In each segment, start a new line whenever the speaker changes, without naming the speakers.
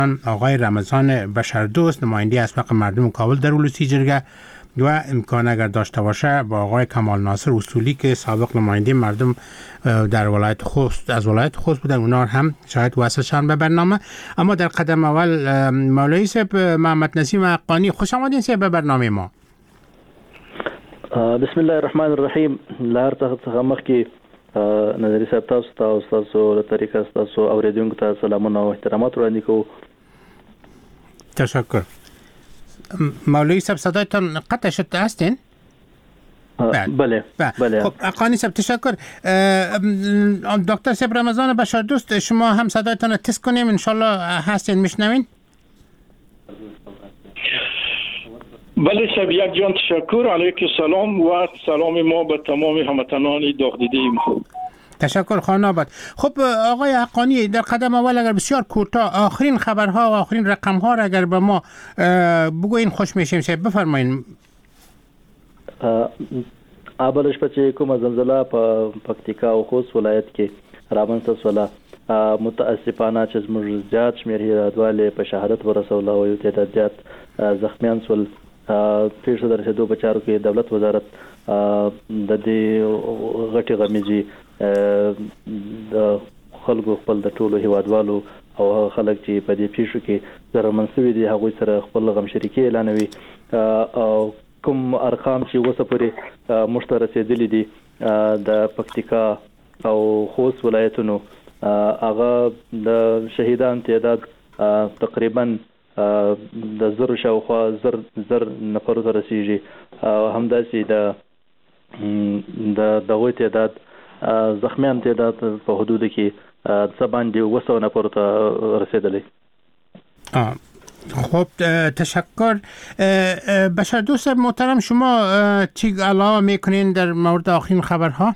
آقای رمضان بشردوست، نماینده اسبق مردم کابل در ولسی جرگه و امکان اگر داشته باشه با آقای کمال ناصر اصولی که سابق نماینده مردم در ولایت خوست از ولایت خوست بودن، اونا هم شاید وصلشان به برنامه. اما در قدم اول مولوی صاحب محمد نسیم حقانی، خوش آمدین صاحب به برنامه ما.
بسم الله الرحمن الرحیم. لار څخه مخکې نظری صاحب تاسو له طریقه تاسو اوریدونکو ته سلامونه او احترامات وړاندې کوو.
تشکر. مولوی صاحب صدایتان قطع شد هستین؟
بله.
خب حقانی صاحب تشکر. دکتر صاحب رمضان بشردوست، شما هم صدایتان تست کنیم انشالله هستین میشنوین؟
بله صاحب، یک جان تشکر. علیکم سلام و سلام ما به تمام هموطنان داغ دیده ما.
تشکر خانه آباد. خب آقای حقانی، در قدم اول اگر بسیار کوتاه آخرین خبرها و آخرین رقمها را اگر به ما بگوین خوش میشیم صاحب، بفرمایید.
اولش په چې کومه زلزله په پکتیکا او خوست ولایت کې رامنځته شوه، متاسفانه چې زموږ زیات شمېر هیوادوال په شهادت ورسول او یو تعداد زیات زخمیان شول. پیښو د رسېدو په چارو کې دولت وزارت د دې غټې غمیزې د خلکو خپل د ټولو هیوادوالو او خلک چې په دې پیښو کې زیانمن شوي دي هغوی سره خپل غم شریکي اعلانوي. او کوم ارقام چې اوسه پورې موږ ته رسېدلي دي د پکتیکا او خوست ولایتونو، هغه د شهیدان تعداد تقریبا د زر شاوخوا زر نفرو ته رسیږي. همداسې د دغوی تعداد زخمیان تعداد په حدود کې څه باندې 200 نفرو ته رسیدلی.
خب تشکر. بشردوست محترم، شما چی علاوه میکنین در مورد آخرین خبرها؟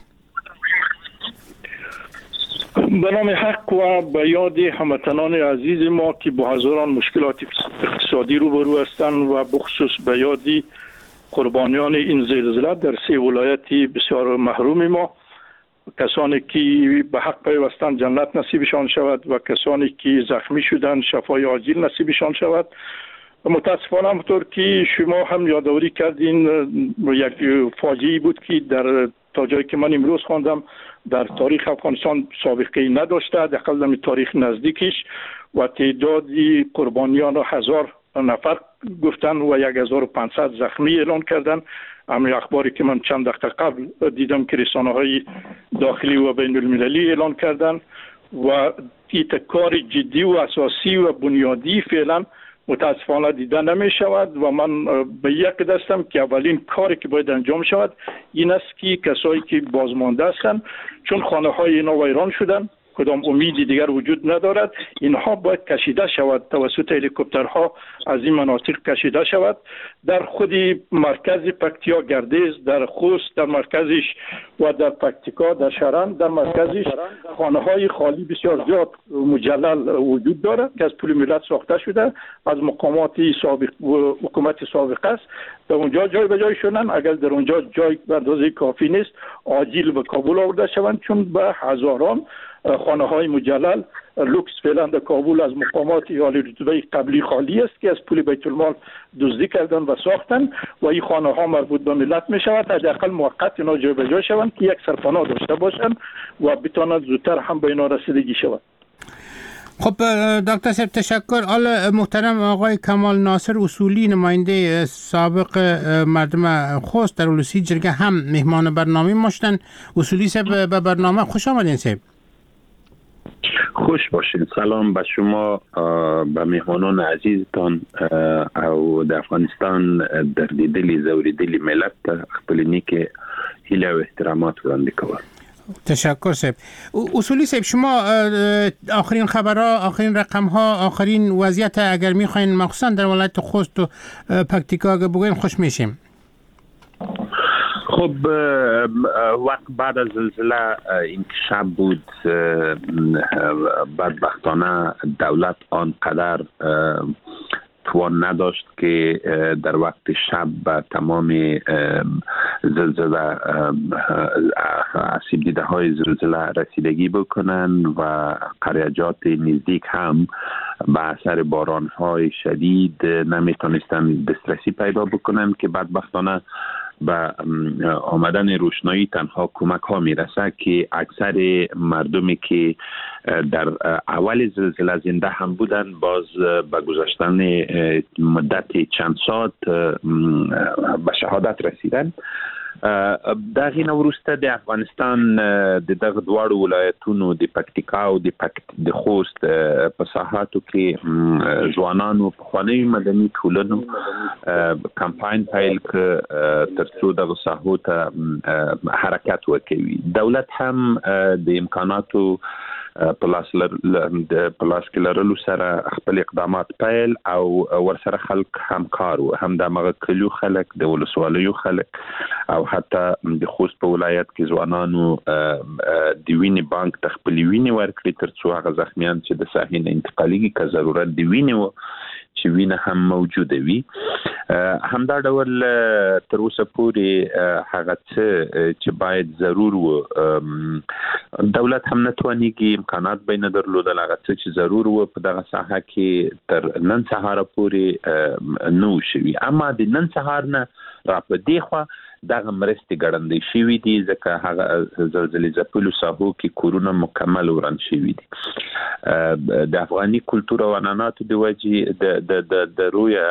به نام حق و به یاد هموطنان عزیز ما که با هزاران مشکلات اقتصادی روبرو هستند و بخصوص به یاد قربانیان این زلزله در 3 ولایت بسیار محروم ما، کسانی که به حق پیوستند جنت نصیبشان شود و کسانی که زخمی شدند شفای عاجل نصیبشان شود. متاسفانه همونطور که شما هم یادآوری کردین، یک فاجعه بود که در تا جایی که من امروز خواندم در تاریخ افغانستان سابقه نداشته، حداقل در تاریخ نزدیکش، و تعداد قربانیان را 1000 نفر گفتن و 1500 زخمی اعلان کردن. همین اخباری که من چند دقیقه قبل دیدم که رسانه‌های داخلی و بین المللی اعلان کردن و این کار جدی و اساسی و بنیادی فعلا متاسفانه دیده نمی شود و من به یک دستم که اولین کاری که باید انجام شود این است که کسایی که بازمانده هستند، چون خانه های اینا ویران شدن، کدام امیدی دیگر وجود ندارد، اینها باید کشیده شود، توسط هلیکوپترها از این مناطق کشیده شود. در خود مرکز پکتیا گردیز، در خوست در مرکزش و در پکتیکا در شرن در مرکزش خانه های خالی بسیار زیاد مجلل وجود دارد که از پول ملت ساخته شده، از مقامات سابق و حکومت سابق است. در اونجا جای به جای شدن، اگر در اونجا جای به اندازه کافی نیست عاجل به کابل آورده شوند، چون به هزاران خانه های مجلل لوکس فعلا در کابل از مقامات عالی رتبه قبلی خالی است که از پول بیت المال دزدی کردن و ساختن و این خانه ها مربوط به ملت می شود. حداقل موقت اینا جای به جای شوند که یک سرپناه داشته باشند و بتواند زودتر هم به اینا رسیدگی شود.
خب دکتر صاحب تشکر. حالا محترم آقای کمال ناصر اصولی، نماینده سابق مردم خوست در ولسی جرگه، هم مهمان برنامه ما شدن. اصولی صاحب به برنامه خوش آمدین صاحب.
خوش باشید. سلام به شما، به مهمانان عزیزتان او د افغانستان در دیدلی زوریدلی ملت خپل نیک هیله و احترامات وړاندې کوم.
تشکر صاحب. اصولی صاحب، شما آخرین خبرها، آخرین رقمها، آخرین وضعیت اگر میخواین مخصوصا در ولایت خوست و پکتیکا بگوین خوش میشیم.
خب وقت بعد از زلزله این شب بود، بدبختانه دولت آنقدر توان نداشت که در وقت شب به تمام زلزله آسیب دیده های زلزله رسیدگی بکنن و قریه‌جات نزدیک هم به اثر باران های شدید نمیتونستن دسترسی پیدا بکنن که بدبختانه به آمدن روشنایی تنها کمک ها میرسه که اکثر مردمی که در اول زلزله زنده هم بودن باز به گذشتن مدت چند ساعت به شهادت رسیدن. دا غینه وروسته د افغانستان د دغه دواړو ولایتونو د پکتیکا او د خوست په ساحاتو کې ځوانانو په خواني مدني ټولنو کمپاین پیل ک ترڅو د ساحو ته حرکت وکوي. دولت هم د امکاناتو پلاس کې لرلو سره خپل اقدامات پیل او ورسره خلک همکار و هم د مغه کلیو خلک د ولسوالیو خلک او حتی د خوست په ولایت کې ځوانانو د وینې بانک تخپل وینې ورکړي ترڅو هغه زخمیان چې د ساحې نه انتقالیږي که ضرورت د وینې چې وینه هم موجوده وي. همدا ډول تر اوسه پورې هغه څه چې باید ضرور و دولت هم نتوانیږي امکانات به نه درلودل هغه څه چې ضرور و په دغه ساحه کې تر نن سهار پورې نو شوي. اما د نن سهار نه را په دی خوا دغه مرستې ګړندې شوي دي ځکه هغه زلزلې ځپلو ساحو کې کورونه مکمل وران شوي دي. د افغاني کلتور او عنعناتو د وجې د رویه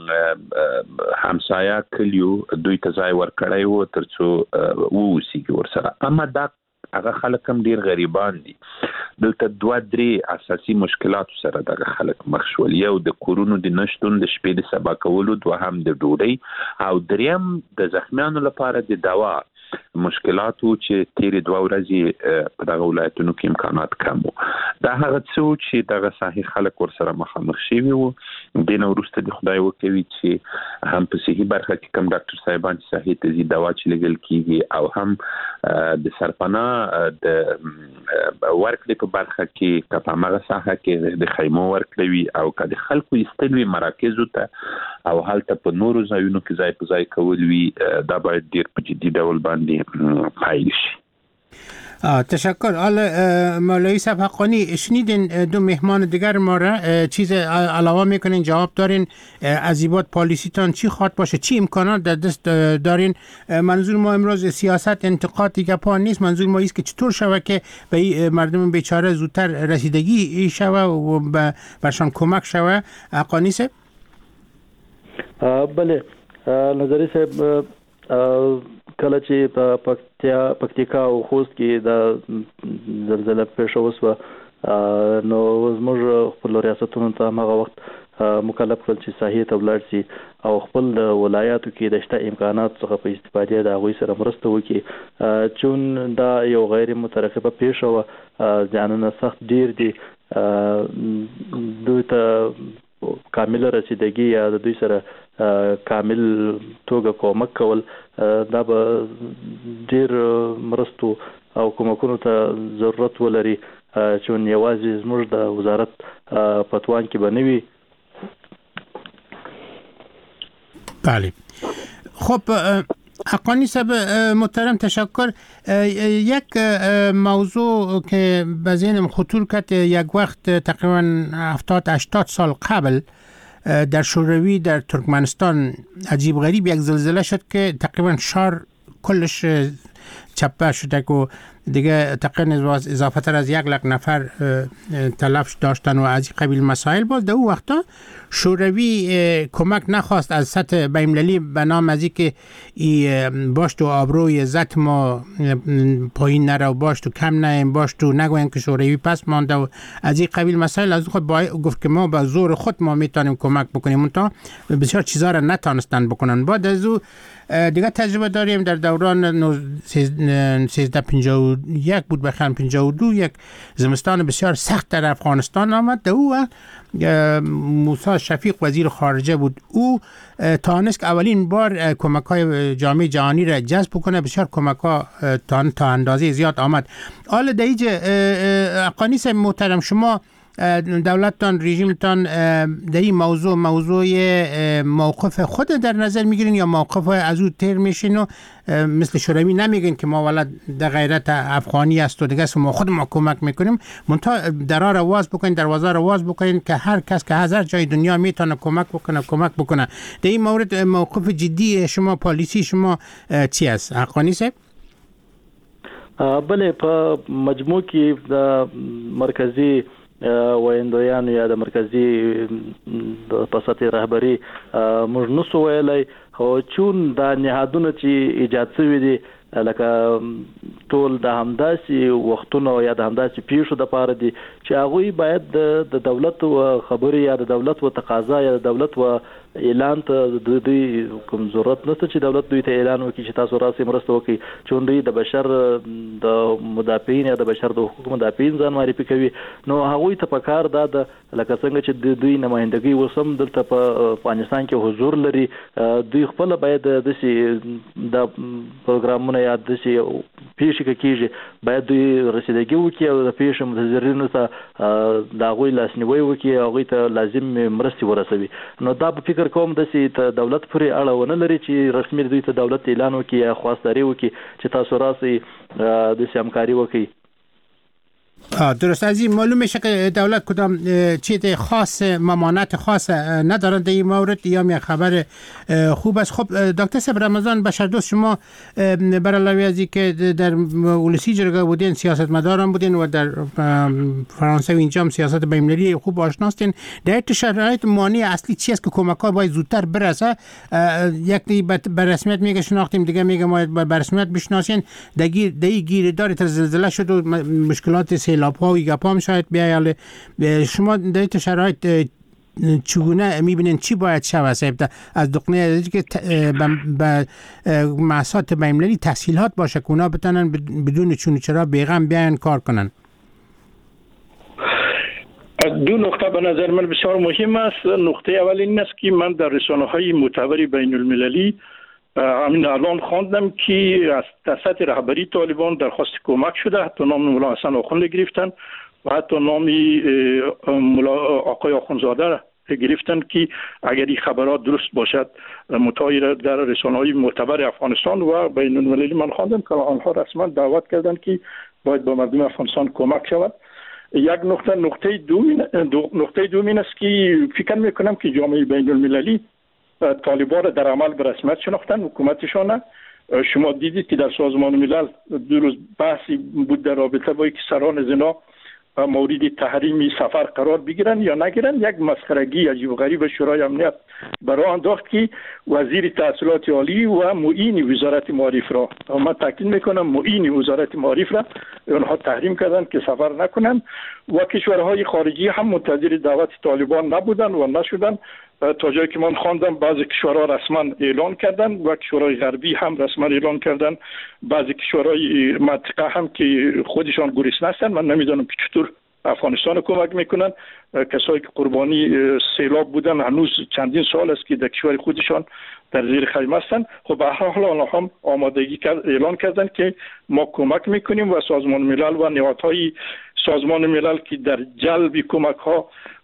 همسایه کلیو دوی ته ځای ورکړی و ترڅو ووسیږي ورسره. اما دا هغه خلک هم ډیر غریبان دي. دلته 2-3 اساسي مشکلات سره دغه خلک مخ شول. یو د کورونو د نشټون د شپې د سبا کولو، دوهم د ډوډۍ او دریم د زخمیانو لپاره د دوا مشکلاتو چې تیرې 2 ورځې په دغه ولایتونو کې امکانات کم وو. دا هغه څه چې دغه صحي خلک ورسره مخامخ شوي وو. د نو وروسته د خدای وکوي چې هم په صحي برخه کې کم ډاکټر صاحبان چې صحي تزي دوا چې لګل کیږي او هم د سرپناه د ورکړې په برخه کې کپامغه ساحه کې د خیمو ورکړوي او که د خلکو استلوي مراکزو ته او هلته په نورو ځایونو کې ځای په ځای کول وي دا باید ډیر په جدي ډول باندې پایل شي.
تشکر. حالا مولوی صاحب حقانی شنیدین دو مهمان دیگر ما را چیز علاوه میکنین جواب دارین از این بعد پالیسیتان چی خواهد باشه، چی امکانات در دست دارین؟ منظور ما امروز سیاست انتقاد دیگه پا نیست، منظور ما ایست که چطور شوه که به مردم بیچاره زودتر رسیدگی شوه و برشان کمک شوه. حقانی صاحب؟
بله نظری صاحب کله چې په پکتیکا او خوست کې د زلزلہ پیښه وسوه نو زموږ خپل ریاستونو ته هغه وخت مکلف کړل چې صحیح ته ولاړ شي او خپل ولایاتو کې د شته امکانات څخه په استفادې د هغوی سره مرسته وکړي. چون دا یو غیر مترقبه پیښه وه، ځانونه سخت ډیر دي، دوی ته کامل رسیدگی یا د دوی سره کامل توګه کومک کول دا به ډیر مرستو او کومکونو ته ضرورت ولري چې یوازې زموږ د وزارت پتوان کې بنوي.
بله خب حقانی صاحب محترم تشکر. یک موضوع که به ذهنم خطور کرد یک وقت تقریبا 70-80 سال قبل در شوروی در ترکمنستان عجیب غریب یک زلزله شد که تقریبا شهر کلش چپه شده و دیگه تقریبا اضافه تر از 100,000 نفر تلف داشتن و از قبیل مسائل. باز در اون وقتا شوروی کمک نخواست از سطح بین‌المللی به نام از که باش و آبروی عزت ما پایین نره و باش تو کم نیم، باش تو نگوین که شوروی پس مانده و از این قبیل مسائل. از خود گفت که ما با زور خود ما میتونیم کمک بکنیم، تا بسیار چیزا را نتونستن بکنن. بعد از او دیگه تجربه داریم در دوران 1351 بود بخیر 52 یک زمستان بسیار سخت در افغانستان آمد. در او موسی شفیق وزیر خارجه بود، او توانست که اولین بار کمک‌های جامعه جهانی را جذب کنه. بسیار کمک‌ها تا اندازه زیاد آمد. حالا در اینجا حقانی صاحب محترم شما دولتتان رژیمتان در این موضوع موقف خود در نظر میگیرین یا موقف از او تیر میشین و مثل شوروی نمیگین که ما ولد در غیرت افغانی است و دیگه ما خود ما کمک میکنیم، منتها درار آواز بکنین، دروازه آواز بکنین که هر کس که هزار جای دنیا میتونه کمک بکنه. در این مورد موقف جدی شما، پالیسی شما چی است؟ حقانی صاحب؟
بله، په مجموع کې د مرکزی وایندویانو یا د مرکزی د پساتې رهبری موږ نسو ویلای، خو چون د نهادونو چې ایجاد شوي دي لکه ټول د همداسي وختونو یا د همداسي پیښو د پاره دي چې هغه باید د دولت او خبري یا د دولت او تقاضا یا د دولت او اعلان ته د دې کوم ضرورت نشته چې دولت دوی ته اعلان وکړي چې تاسو راسي مرسته وکړي، چون دوی د بشر د مدافعین یا د بشر د حقوقو مدافعین ځان معرفي کوي. نو هغه ته پکار دا د لکه څنګه چې د دوی نمائندګي وسم دلته په افغانستان کې حضور لري، دوی خپل باید د د پروګرامونو یا د پیښې کېږي باید دوی رسیدګي وکړي او د پیښې متضررینو ته دا غوي لاسنیوي وکړي او هغه ته لازم مرستي ورسوي. نو دا په فکر کوم د دولت پورې اړه ونه لري چې رسمي دوی ته دولت اعلان وکړي یا خواستګاری وکړي چې تاسو راسي د همکاري وکړي.
درست. از این معلوم میشه که دولت کدام چیز خاص، ممانعت خاص ندارد در این مورد، یا می خبر خوب است. خب دکتر صاحب رمضان بشردوست، شما بر علاوه از که در ولسی جرگه بودین، سیاستمدارم بودین و در فرانسه و اینجا هم سیاست بین‌المللی خوب آشناستین، در این شرایط مانع اصلی چی است که کمک‌ها باید زودتر برسه؟ یکی به رسمیت میگه شناختیم، دیگه میگه ما به رسمیت بشناسین. دگی گیردار زلزله شد و مشکلات سیلاب‌ها و گپام شاید بیایله. شما در این شرایط چگونه میبینین چی باید شود صاحب از دقنه که به مؤسسات بین‌المللی تسهیلات باشه که اونا بتونن بدون چون چرا بیغم بیان کار کنن؟
دو نقطه به نظر من بسیار مهم است. نقطه اول این است که من در رسانه‌های معتبر بین‌المللی همین الان خواندم که از سطح رهبری طالبان درخواست کمک شده، حتی نام مولا حسن آخوند گرفتن و حتی نام مولا آقای آخوندزاده را گرفتن که اگر این خبرات درست باشد متعایر در رسانه‌های معتبر افغانستان و بین المللی من خواندم که آنها رسما دعوت کردند که باید با مردم افغانستان کمک شود. یک نقطه دوم است که فکر میکنم که جامعه بین المللی طالبان را در عمل به رسمیت شناختن، حکومتشان. شما دیدید که در سازمان ملل دو روز بحثی بود در رابطه با اینکه سران زنا مورد تحریم سفر قرار بگیرن یا نگیرن. یک مسخرگی عجیب و غریب شورای امنیت برای انداخت که وزیر تحصیلات عالی و معین وزارت معارف را، من تاکید میکنم معین وزارت معارف را، اونها تحریم کردن که سفر نکنن و کشورهای خارجی هم منتظر دعوت طالبان نبودن و نشدن. تا جایی که من خواندم بعضی کشورها رسما اعلان کردن و کشورهای غربی هم رسما اعلان کردن، بعضی کشورهای منطقه هم که خودشان گریزان هستن. من نمیدونم که چطور افغانستان کمک میکنن. کسایی که قربانی سیلاب بودن هنوز چندین سال است که در کشور خودشان در زیر خیمه هستند. خب به هر حال آنها هم آمادگی اعلان کردن که ما کمک میکنیم و سازمان ملل و نهادهای سازمان ملل که در جلب کمک ها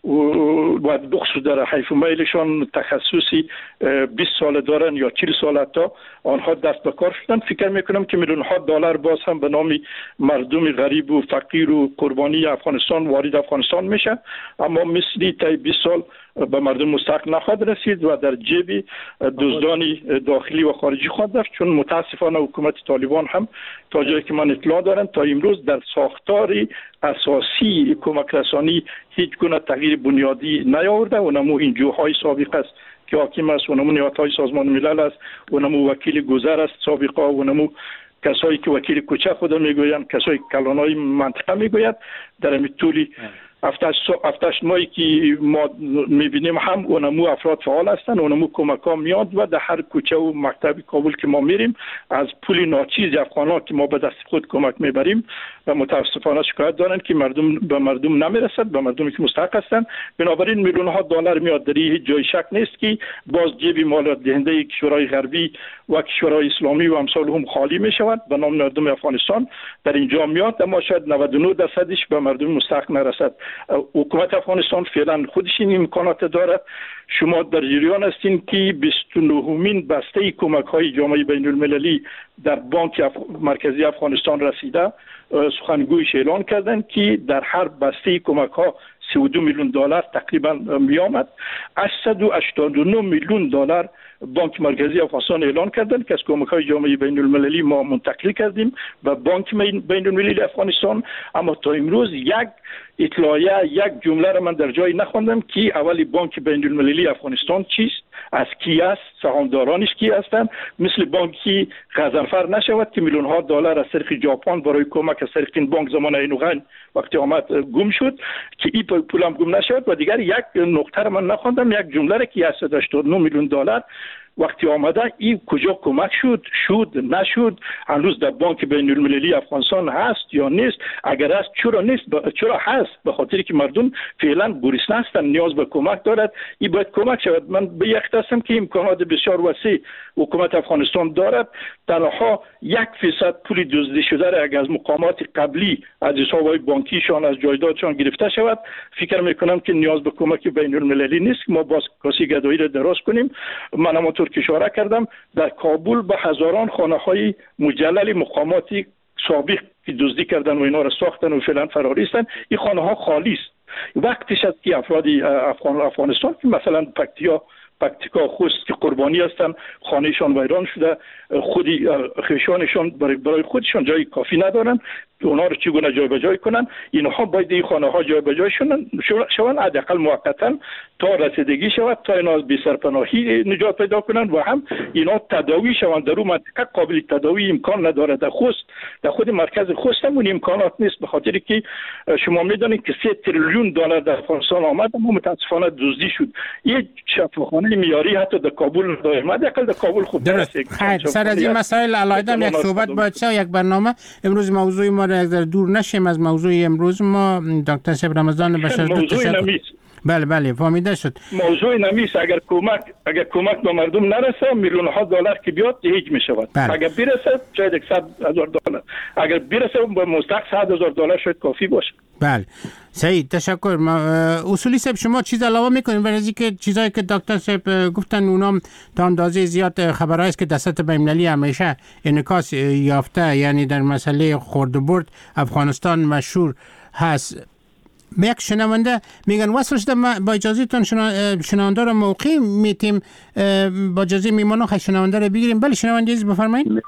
و بخصوص در حیف میلشان تخصصی 20 سال دارن یا 40 سال تا آنها دست به کار شدن. فکر میکنم که میلیون ها دلار باز هم به نام مردم غریب و فقیر و قربانی افغانستان وارد افغانستان میشه، اما مثلی تا 20 سال به مردم مستحق نخواهد رسید و در جیب دزدان داخلی و خارجی خواهد رفت، چون متاسفانه حکومت طالبان هم تا جایی که من اطلاع دارم تا امروز در ساختار اساسی کمک رسانی هیچ گونه تغییر بنیادی نیاورده. اونمو این جوهای سابق است که حاکم است، اونمو نهادهای سازمان ملل است، اونمو وکیل گذر است سابقا، اونمو کسایی که وکیل کوچه خود میگویند، کسایی که کلانای منطقه میگوید. در همین طولی افتش مایی که ما میبینیم هم اونمو افراد فعال هستن، اونمو کمک ها میاد و در هر کوچه و مکتب کابل که ما میریم از پول ناچیز افغان ها که ما به دست خود کمک میبریم و متاسفانه شکایت دارن که به مردم نمیرسد، به مردمی که مستحق هستن. بنابراین میلیون ها دلار میاد. در هیچ جای شک نیست که باز جیب مالیات دهنده کشورهای غربی و کشورهای اسلامی و امثال هم خالی میشود به نام مردم افغانستان در اینجا میاد، اما شاید 99% به مردم مستحق نرسد. حکومت افغانستان فعلا خودش این امکانات دارد. شما در جریان هستین که 29مین بسته کمک های جامعه بین المللی در بانک مرکزی افغانستان رسیده. سخنگویش اعلان کردند که در هر بسته کمک ها 32 میلیون دلار تقریبا می آمد. 889 میلیون دلار بانک مرکزی افغانستان اعلان کردند که از کمک‌های جامعه بین المللی ما منتقل کردیم و بانک بین المللی افغانستان. اما تا امروز یک اطلاعیه، یک جمله را من در جای نخواندم که اولی بانک بین المللی افغانستان چیست، از کی است، سهامدارانش کی هستند. مثل بانکی غضنفر نشود که میلیون ها دلار از طریق ژاپن برای کمک از طریق این بانک زمان اینوغن وقتی آمد گم شد، که این پولم گم نشود. و دیگر یک نقطه را من نخواندم، یک جمله را که 889 میلیون دلار وقتی آمده این کجا کمک شد نشد، هنوز در بانک بین المللی افغانستان هست یا نیست، اگر هست چرا نیست، چرا هست؟ به خاطری که مردم فعلا گرسنه هستند، نیاز به کمک دارد، این باید کمک شود. من به یک هستم که امکانات بسیار وسیع حکومت افغانستان دارد. تنها 1% پول دزدیده شده را اگر از مقامات قبلی از حساب‌های بانکیشان از جایدادشان گرفته شود، فکر میکنم که نیاز به کمک بین المللی نیست که ما باز کاسه گدایی را دراز کنیم. من همونطور که اشاره کردم در کابل به هزاران خانه‌های مجلل مقاماتی سابق که دزدی کردن و اینا را ساختن و فعلا فراری هستند، این خانه‌ها خالی است. وقتش است که افراد افغانستان که مثلا پکتیکا خوست که قربانی هستن، خانهشان ویران شده، خودی خیشانشان برای خودشان جای کافی ندارن، اونا رو چگونه جای به جای کنن؟ اینها باید این خانه ها جای به جای شون حداقل موقتا تا رسیدگی شود، تا اینا از بی سرپناهی نجات پیدا کنن و هم اینا تداوی شوند. در اون منطقه قابل تداوی امکان نداره. در خوست، در خود مرکز خوست هم اون امکانات نیست، به خاطری که شما میدونید که 3 تریلیون دلار در افغانستان آمد اما متاسفانه دزدی شد. یک شفاخانه معیاری حتی در کابل نداره. حداقل در کابل خوب
درست. سر از این مسائل علایدم یک صحبت باید شه، یک برنامه. امروز موضوع ما را یک ذره دور نشیم از موضوع امروز ما. دکتر صاحب رمضان بشردوست تشکر. بله فهمیده شد. موضوع
نمیست. اگر کمک به مردم نرسه میلیون ها دلار که بیاد هیچ میشود. اگر برسه شاید 100,000 دلار، اگر برسه به مستحق 100,000 دلار شاید کافی باشه.
بله سعید تشکر. اصولی صاحب شما چیز علاوه میکنین برای اینکه چیزایی که دکتر صاحب گفتن اونام تا اندازه زیاد خبرایی است که در سطح بین‌المللی همیشه انعکاس یافته، یعنی در مسئله خورد و برد افغانستان مشهور هست. یک شنونده میگن وصل شده، با اجازهتون شنونده رو موقعی میتیم با اجازه میمانو خیلی شنونده رو بگیریم. بله شنونده عزیز بفرمایید.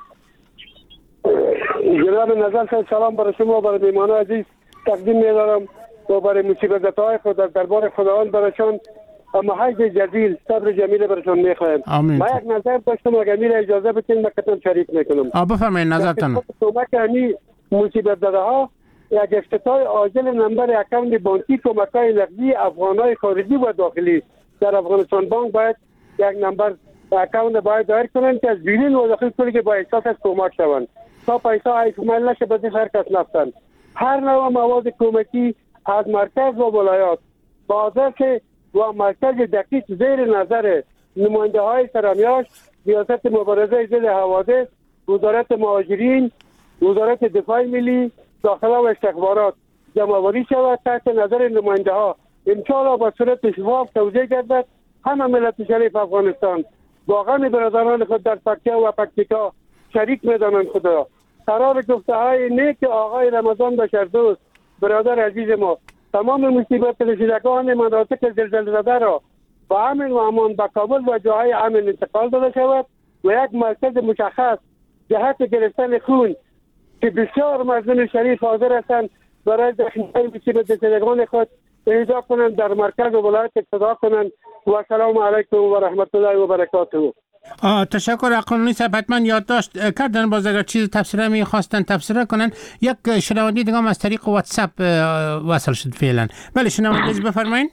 جناب نظر سلام برای شما، برای میمانو عزیز تقدیم می‌دارم و برای مصیبت‌های خود در دربار خداوند برایشان محض جزیل صبر جمیل برایشان می‌خوایم. ما یک نظر داشتم اگر میره اجازه بدین من کتاب شریک میکنم.
بفرمایید نظرتون.
کمک همین مصیبت زده‌ها یک افتتاح عاجل نمبر اکانت بانکی کمک‌های نقدی افغان‌های خارجی و داخلی در افغانستان بانک باید یک نمبر اکانت باید دایر کنند که از بیرون و داخل کلی که با احساس از کمک شوند تا پیسه ایفمال نشه به هر کس نفتن. هر نوع مواد کمکی از مرکز و ولایات بازار که و مرکز دقیق زیر نظر نماینده های سرمیاش، ریاست مبارزه ضد حوادث، وزارت مهاجرین، وزارت دفاع ملی، داخله و استخبارات جمع‌آوری شود تحت نظر نماینده ها. انشاءالله با صورت شفاف توزیع گردد. همه ملت شریف افغانستان واقعا برادران خود در پکتیا و پکتیکا شریک میدانند. خدا قرار گفته های نیک آقای رمضان بشردوست برادر عزیز ما تمام مصیبت رسیدگان مناطق زلزله زده را با امن و امان به کابل و جاهای امن انتقال داده شود و یک مرکز مشخص جهت گرفتن خون که بسیار مردم شریف حاضر هستند برای دفع مصیبت رسیدگان خود اهدا کنند در مرکز و ولایت اقتدا کنند. و السلام علیکم و رحمت الله و برکاته.
تشکر. اقلانی صاحب حتما یادداشت کردن، باز اگر چیز تفسیره میخواستن تفسیره کنن. یک شنونده دیگه هم از طریق واتساپ وصل شد فعلا. بله شنونده بفرمایید.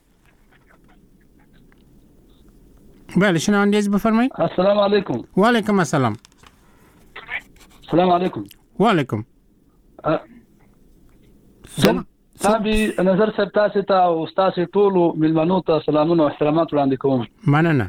بله شنونده بفرمایید.
السلام علیکم.
و علیکم السلام.
السلام علیکم.
و علیکم.
صاحبي نظر صاحب تاسو ته او تاسو ټول ملمنو ته سلامونه او احترامات وړاندې کوم.
مننه.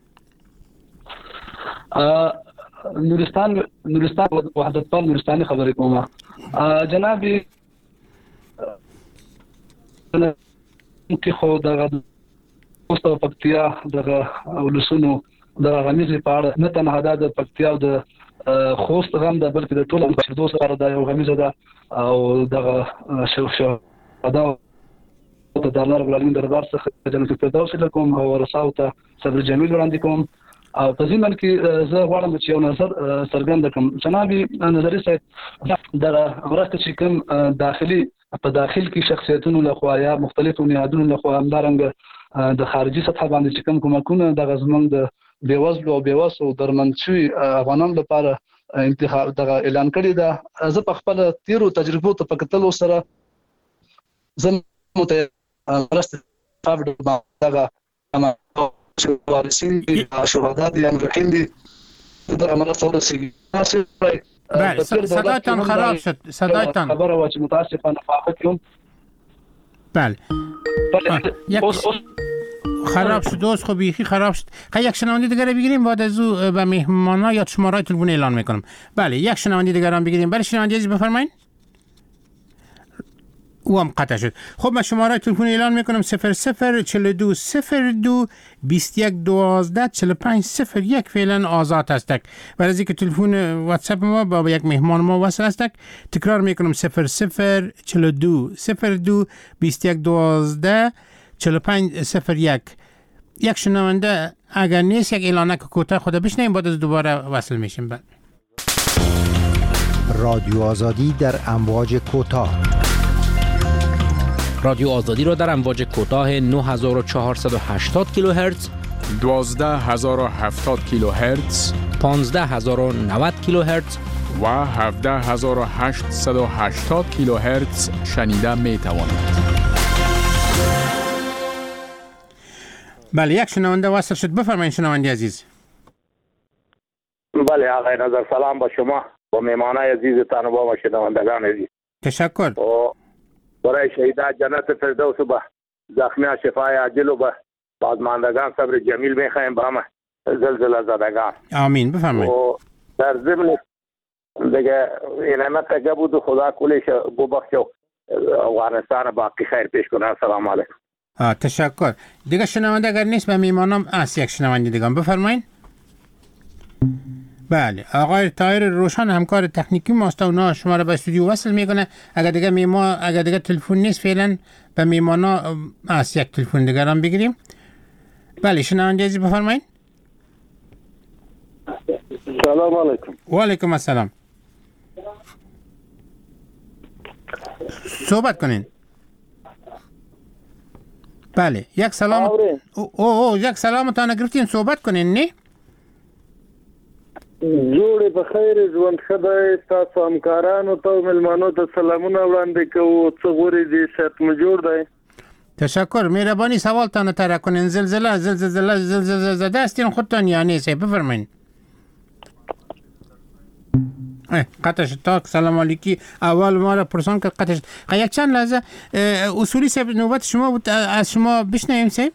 نورستان وحدت پال نورستاني خبرې کوم. جناب کې خو د خوست او پکتیا د ولسونو د غمیز په اړه نه تنها د پکتیا او د خوست غم د بلکې د ټول بشردوس سره د یو غمیزه ده او د شو دا د الله رب العالمین دربار څخه جنت الفردوس لكم او ورساو ته صبر جمیل وړاندې کوم او په ځینن کې زه غواړم چې یو نظر څرګند کړم جنابي نظر صاحب د ورته چې کوم داخلي په داخل کې شخصیتونو لخوا یا مختلفو نهادونو لخوا همدارنګه د خارجي سطح باندې چې کوم کومکونه د غزمن د بیوزلو او بیوسو درمنشي افغانانو لپاره انتخاب د اعلان کړی دا زه په خپل تیرو تجربو ته پکتل سره زم مت مرسته فابد دغه اما وارثین شهدا دي امريكين دي د مرسته ورسیږي
بله صدایتان خراب شد صدایتان
خبر و چې متاسفانه فاقتیم
بله خراب شد دوست خب بیخی خراب شد یک شنونده دیگر بگیریم بعد از او به مهمانا یا شماره تلفن اعلان میکنم. بله یک شنونده دیگر هم بگیریم. برای شنونده عزیز بفرمایید. او هم قطع شد. خب من شماره تلفن اعلان میکنم 0042 02 21 12 45 01 فعلا آزاد هستک. برای از اینکه تلفن واتساپ ما با یک مهمان ما وصل هستک تکرار میکنم 0042 02 21 12 45 01. یک شنونده اگر نیست یک اعلانک کوتاه خود بشنیم بعد از دوباره وصل میشیم.
رادیو آزادی در امواج کوتاه.
رادیو آزادی را در امواج کوتاه 9480 کیلوهرتز،
12070 کیلوهرتز،
15090 کیلوهرتز
و 17880 کیلوهرتز شنیده می توانید.
بله یک شنونده وصل شد. بفرمایید شنونده عزیز.
بله آقای نظر سلام با شما با مهمانای عزیزتان و با شنوندگان عزیز.
تشکر.
برای شهیدان جنت فردوس و به زخمیان شفای عاجل و به بازماندگان صبر جمیل میخوایم به همه زلزله زدگان.
آمین. بفرمایید.
در ضمن دیگه این همه تگه بود و خدا کلش ببخشه افغانستان باقی خیر پیش کنه. السلام علیکم.
تشکر. دیگه شنونده اگر نیست به میمانم از یک شنونده دیگه بفرمایید. بله آقای طاهر روشن همکار تکنیکی ماست اونا شما را به استودیو وصل میکنه. اگر دیگه تلفن نیست فعلا به میمانا از یک تلفن دیگر هم بگیریم. بله شنونده عزیز بفرمایید.
سلام علیکم.
و علیکم السلام. صحبت کنین. بله یک سلام یک سلامتان گرفتین صحبت کنین نه؟
جوړې په خیر ژوند خدای تاسو همکارانو ته ملمانو ته سلامونه وړاندې کوو. څه غوري دي صحت مو جوړ دی؟
تشکر. مهربانی سوالتان طرح کنین. زلزله زده هستین خودتان یا نیست؟ بفرمایید. قطع شد. تا سلام علیکی اول ما را پرسان کرد قطع شد. یک چند لحظه اصولی صاحب نوبت شما بود از شما بشنویم صاحب.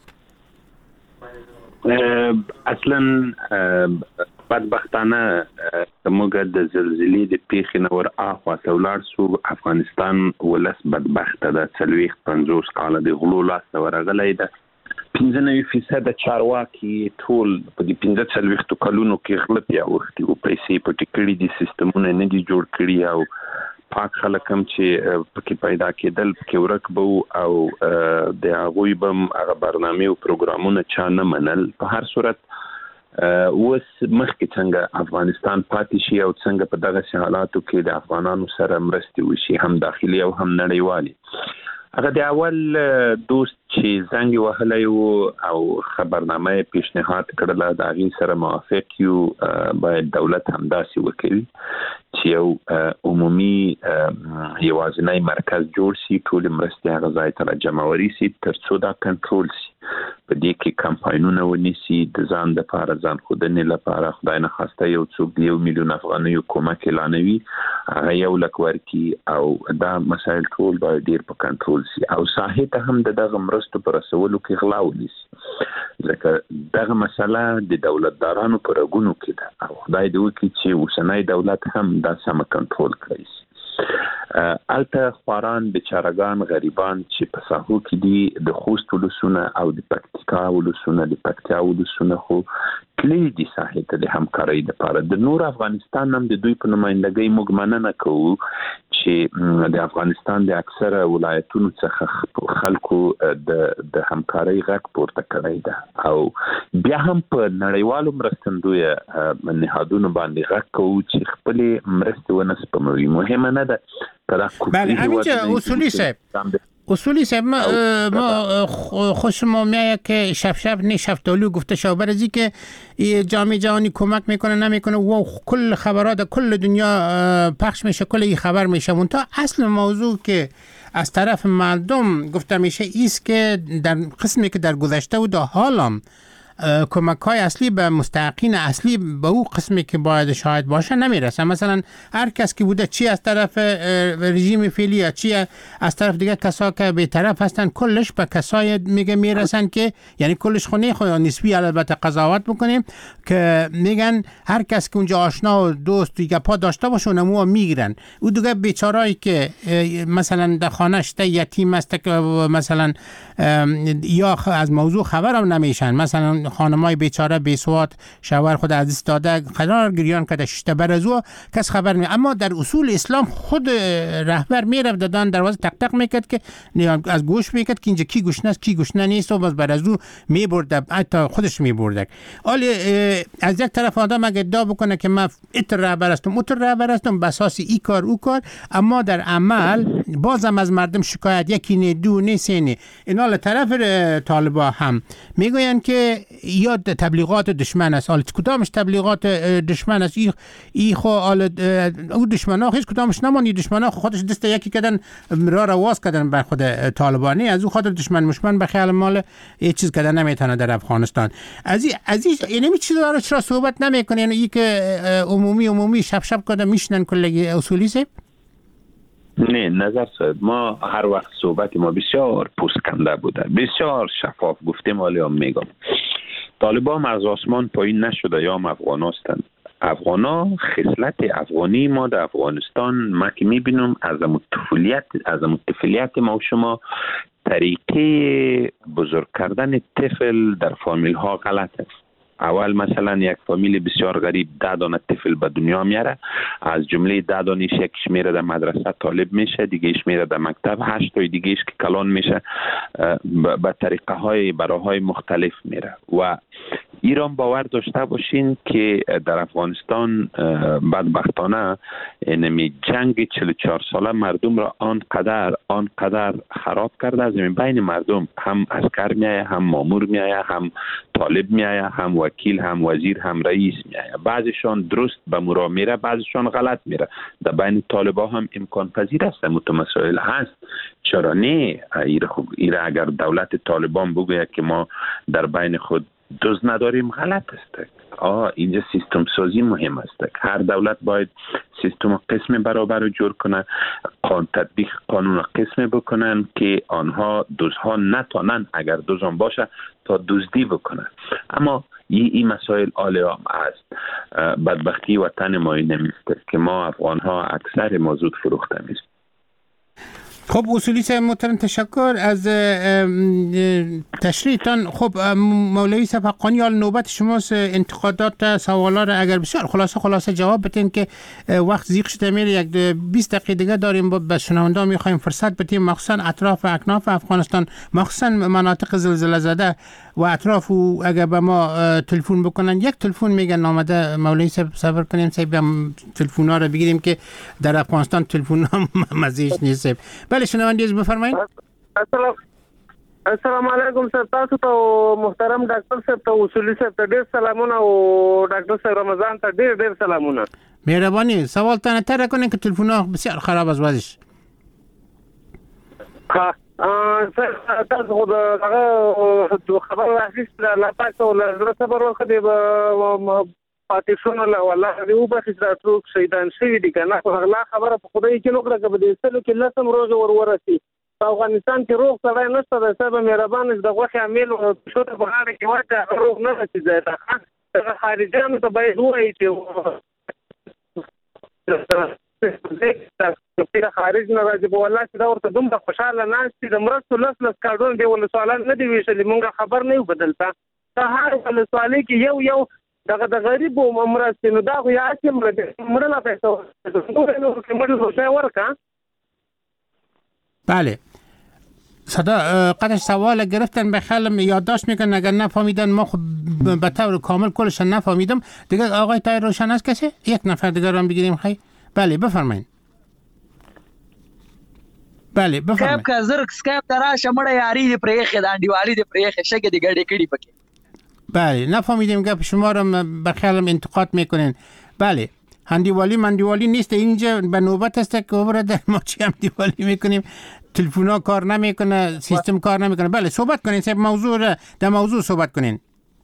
اصلا بدبختانه موږ د زلزلې د پیښې نه ور اخوا ولاړ سو. افغانستان ولس بدبخته ده. 40-50 کاله د غلو لاس ورغلی ده. 95% چارواکي ټول په دې 45 کلونو کې غلط یا وختي او پیسې پټې کړې دي. سیستمونه نه دي جوړ کړي او پاک خلک هم چې پکې پیدا کېدل پکې ورک بو او د هغوی بم هغه برنامه او پروګرامونه چا نه منل. په هر صورت اوس مخکې څنګه افغانستان پاتې شي او څنګه په دغه حالاتو کې د افغانانو سره مرستې وشي هم داخلي او هم نړیوالي. هغه د اول دوست چې زنګ وهلی او خبرنامه پیشنهاد کړله د هغې سره موافق یو باید دولت همداسې وکړي چې یو عمومي یوازینی مرکز جوړ شي. ټولې مرستې هغه ځای ته راجمعوري شي تر څو دا کنټرول شي. په دې کې کمپاینونه ونیسي د ځان دپاره ځان ښودنې لپاره خدای نخواسته یو څوک د 1 میلیون افغانیو کومک اعلانوي هغه 1 لک ورکړي او دا مسایل ټول باید ډېر په کنټرول شي او ساحې ته هم دغه مرستو په رسولو کې غلا ونیسي ځکه دغه مسله د دولتدارانو په رګونو کې ده او خدای دې وکړي چې اوسنی دولت هم دا سمه کنټرول کړی شي. الته خواران بیچارهګان غریبان چې په ساحو کې دي د خوست ولسونه او د پکتیکا ولسونه د پکتیا ولسونه خو کلی دي ساحې ته د همکارۍ لپاره د نور افغانستان هم د دوی په نمائندګۍ موږ مننه کوو چې د افغانستان د اکثره ولایتونو څخه خلکو د همکارۍ غږ پورته کړی ده او بیا هم په نړیوالو مرستندوی نهادونو باندې غږ کوو چې خپل مرستې ونه سپموي. مهمه نه ده
بله همینجا اصولی صاحب ما خوشم میاد که شب شفتالو گفته شاور ازی که جامعه جهانی کمک میکنه نمیکنه و کل خبرات کل دنیا پخش میشه، کل این خبر میشه. منتها اصل موضوع که از طرف مردم گفته میشه ایست که در قسمی که در گذشته و در حالم کمک های اصلی به مستحقین اصلی به او قسمی که باید شاید باشه نمیرسه. مثلا هر کس که بوده چی از طرف رژیم فعلی یا چی از طرف دیگه کسا که به طرف هستن کلش به کسای میگه میرسن که یعنی کلش خونه خود نسبی البته قضاوت بکنیم که میگن هر کس که اونجا آشنا و دوست دیگه پا داشته باشه اونمو میگیرن. او دیگه بیچارهایی که مثلا در خانه‌اش یتیم است که مثلا یا از موضوع خبرم نمیشن، مثلا خانمای بیچاره بیسواد شوهر خود از دست داده قرار گریان کرده شته بر از او کس خبر می. اما در اصول اسلام خود رهبر میرفت دادن دروازه تق تق میکرد که از گوش میکرد که اینجا کی گوشنه است کی گوشنه نیست و باز بر از او میبرد، حتی خودش میبرد. حالا از یک طرف آدم اگه ادعا بکنه که من اتر رهبر هستم به اساس ای کار او کار، اما در عمل بازم از مردم شکایت یکی نه دو نه سه نه. اینا له طرف طالبا هم میگوین که یا تبلیغات دشمن است. حالا کدامش تبلیغات دشمن است؟ ای خو حالا او دشمنا هیچ کدامش نمانی. دشمنا خودش دست یکی کردن را واس کردن بر خود طالبانی، از او خاطر دشمن مشمن به خیال مال هیچ چیز کردن نمیتونه در افغانستان. از این چیزا رو چرا صحبت نمیکنه؟ یعنی ای که عمومی شب کردن میشنن کلی اصولی سه.
نه نظر صاحب، ما هر وقت صحبت ما بسیار پوسکنده بوده، بسیار شفاف گفتیم. حالی هم میگم طالبان از آسمان پایین نشده یا هم افغان هستند. افغانا خصلت افغانی ما در افغانستان ما که میبینم از طفولیت ما و شما طریقه بزرگ کردن طفل در فامیل ها غلط است. اول مثلا یک فامیل بسیار غریب 10 دانه طفل به دنیا میاره، از جمله 10 دانش یکیش میره در مدرسه طالب میشه، دیگهش میره در مکتب، 8 تا دیگهش که کلان میشه به طریقه های براهای مختلف میره. و ایران باور داشته باشین که در افغانستان بدبختانه اینمی جنگ 44 ساله مردم را آنقدر خراب کرده. از بین مردم هم عسکر میایه، هم مامور میایه، هم طالب میایه، هم وکیل، هم وزیر، هم رئیس میایه. بعضیشان درست به مرا میره، بعضیشان غلط میره. در بین طالبا هم امکان پذیر است، متمسائل هست. چرا نه؟ ایره اگر دولت طالبان بگوید که ما در بین خود دوز نداریم غلط است. اینجا سیستم سازی مهم است. هر دولت باید سیستم قسم برابر جور کنه، تطبیق قانون قسم بکنن که آنها دوزها نتانن اگر دوزان باشه تا دزدی بکنن. اما این مسائل عالی است. بدبختی وطن ما این نمیست که ما افغان ها اکثر ما زود فروخته میست.
خب اصولی صاحب محترم تشکر از تشریحتان. خب مولوی صاحب حقانی، حال نوبت شماست. انتقادات سوالات اگر بسیار خلاصه جواب بدین که وقت زیق شده میره. یک 20 دقیقه دیگه داریم. به شنونده میخوایم فرصت بدیم، مخصوصا اطراف اکناف افغانستان، مخصوصا مناطق زلزله زده و اطراف. و اگر به ما تلفن بکنن، یک تلفن میگن آمده مولوی صاحب صبر کنیم صاحب تلفن‌ها رو بگیریم که در افغانستان تلفن‌ها مزیش نیست. بله شنوندگی بفرمایید.
السلام علیکم سر، تاسو ته محترم ډاکټر صاحب ته اصولي صاحب ته ډېر سلامونه او ډاکټر صاحب رمضان ته ډېر سلامونه.
مهرباني. سوال تر کنه که تلفن‌ها بسیار خراب از وضعش.
ها سر تاسو خو هغه خبر راځي لا تاسو له زړه صبر وکړئ پاتې شونه له والله دې وبخښي چې ټول شهیدان شوي دي کنه. هغه خبره په خدای کې نوکړه که به دې سلو کې لسم روزه ورورسي په افغانستان کې روغ سړی نشته دی. صاحب مهربان د غوښې عامل شو ته په غاړه کې واچه روغ نه رسي ځای ته. خارجیانو ته باید ووایي چې په خارج نه راځي په والله چې دا ورته دومره خوشاله ناشتي د مرستو لس کارډونه دی ولسوالان نه دی ویشلې مونږ خبر نه یو بدلتا ته هر ولسوالۍ کې یو دغه د غریب مرستې نو دا خو یا چې مړه لا پیسې نو مړه ورکا
بله صدا قدش سوال گرفتن به خیالم یادداشت میکنن اگر نفهمیدن ما خب به طور کامل کلش نفهمیدم دیگه آقای تای روشن است کسی یک نفر دیگر رو بگیریم خیلی بله بفرمایید بله بفرمایید
سکایپ کا زرک سکایپ تراشه مړه یاری دی پرېخه د انډیوالي دی پرېخه شګه دی ګډې کړي پکې
بله نفهمیدیم گپ شما رو به خیالم انتقاد میکنین بله هندیوالی نیست اینجا به نوبت است که برادر ما چی هم دیوالی میکنیم تلفن‌ها کار نمیکنه سیستم کار نمیکنه بله صحبت کنین صاحب موضوع صحبت کنین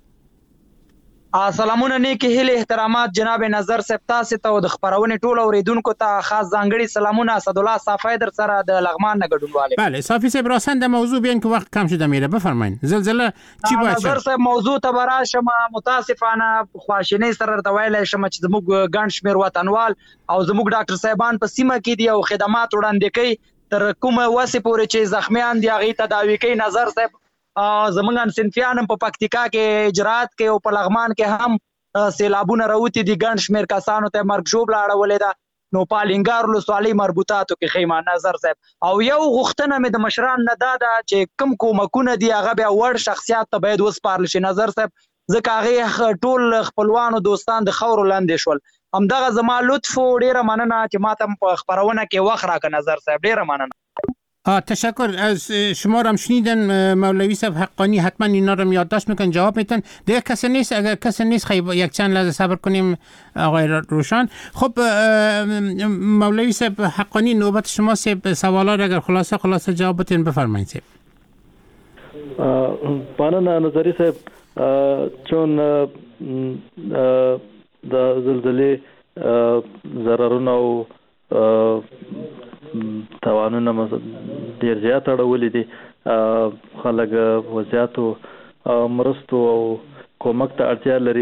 سلامونه نیکی هیله احترامات جناب نظر صاحب تاسو ته د خبرونه ټول اوریدونکو ته خاص ځانګړي سلامونه اسدالله صافی در سره د لغمان نه ګډونواله
بله صافی صاحب راسن د موضوع بیان که وقت کم شده میره بفرمایید زلزله چی باید
نظر صاحب موضوع ته براشم متاسفانه خواشینی سره د ویلای شم چې زموږ ګڼ شمیر وطنوال او زموږ ډاکټر صاحبان په سیمه کې دي او خدمات وړاندې کوي تر کومه وسه پورې چې زخمیان دي هغه تداوی کوي نظر صاحب زمونږ سنفیان په پکتیکا کې اجرات کې او په لغمان کې هم سیلابونه راوتی دي ګڼ شمیر کسانو ته مرګ جوړ لاړولې ده نو پالینګار ولسوالۍ مربوطاتو کې خیمه نظر صاحب او یو غوښتنه مې د مشران نه ده چې کم کومکونه دي هغه به وړ شخصیت ته باید وسپارل شي نظر صاحب ځکه هغه ټول خپلوانو دوستان د خاور لاندې شول همدغه زما لطف ډیره مننه چې ماته په خبرونه کې وخت راکړه نظر صاحب ډیره مننه
تشکر از شما رو هم شنیدن مولوی صاحب حقانی حتما اینا رو یادداشت میکنن جواب میتن دیگه کسی نیست اگر کسی نیست خیلی یک چند لحظه صبر کنیم آقای روشن خب مولوی صاحب حقانی نوبت شما صاحب سوالات اگر خلاصه جواب بتین بفرمایید
صاحب پانه نظری صاحب چون د زلزلې ضررونه او توانونه ډیر زیات اړولې دي خلک وضعیت او مرستو او کومک ته اړتیا لري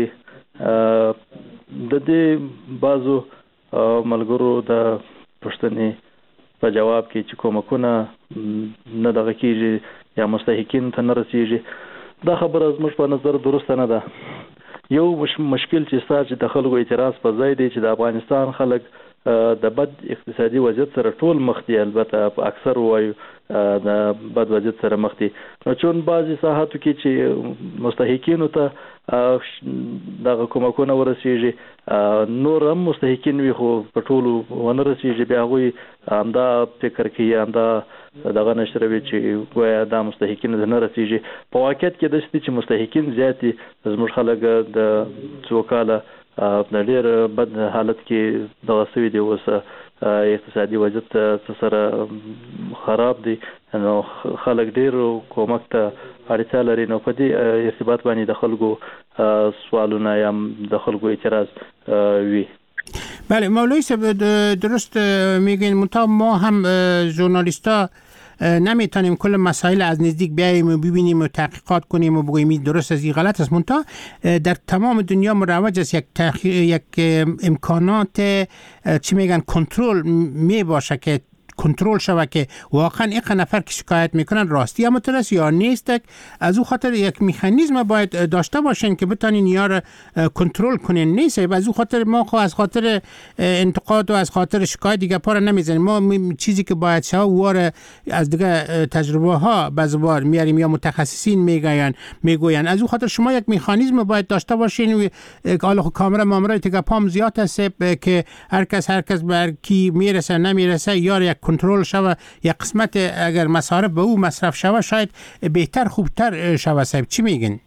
د دې بازو ملګرو د پښتنې په جواب کې چې کومکونه نه دغه کیږي یا مستحقین ته نه رسیږي دا خبره زموږ په نظر درسته نه ده یو مشکل چې ستاسو د خلکو اعتراض په ځای دی چې د افغانستان خلک د بد اقتصادي وضعیت سره ټول مخ دي البته اکثر وایو د بد وضعیت سره مخ دي نو چون بعضی ساحاتو کې چې مستحقینو ته دغه کومکونه ورسیږي نور هم مستحقین وي خو په ټولو ونه رسیږي بیا هغوی همدا فکر کوي همدا دغه نشروي چې ګویا دا مستحقین نه رسیږي په واقعیت کې د چې مستحقین زیات دي زموږ خلک د څوکاله په ډېر بد حالت کې دغه سوي دی اوس اقتصادي وضعیت سره خراب دي نو خلک ډېر کومک ته اړتیا لري نو په دې ارتباط باندې د خلکو سوالونه یا د خلکو اعتراض وي
بله مولوی صاحب درست میگین ما هم ژورنالیستا نمیتونیم کل مسائل از نزدیک بیاییم و ببینیم و تحقیقات کنیم و بگوییم درست است این غلط است منتها در تمام دنیا مروج است یک امکانات چی میگن کنترل می باشه که کنترل شود که واقعا یک نفر که شکایت میکنن راستی هم مترس یا نیست از او خاطر یک مکانیزم باید داشته باشین که بتونین یا را کنترل کنین نیست از او خاطر ما خو از خاطر انتقاد و از خاطر شکایت دیگه پاره نمیزنیم ما چیزی که باید شه واره از دیگه تجربه ها بعضی میاریم یا متخصصین میگوین از او خاطر شما یک مکانیزم باید داشته باشین حالا کامرا مامرای دیگه پام زیاد است که هر کس بر کی میرسه نمیرسه یا یک کنترل شوه یا قسمت اگر مصارف به او مصرف شوه شاید بهتر خوبتر شوه صاحب چی میگن؟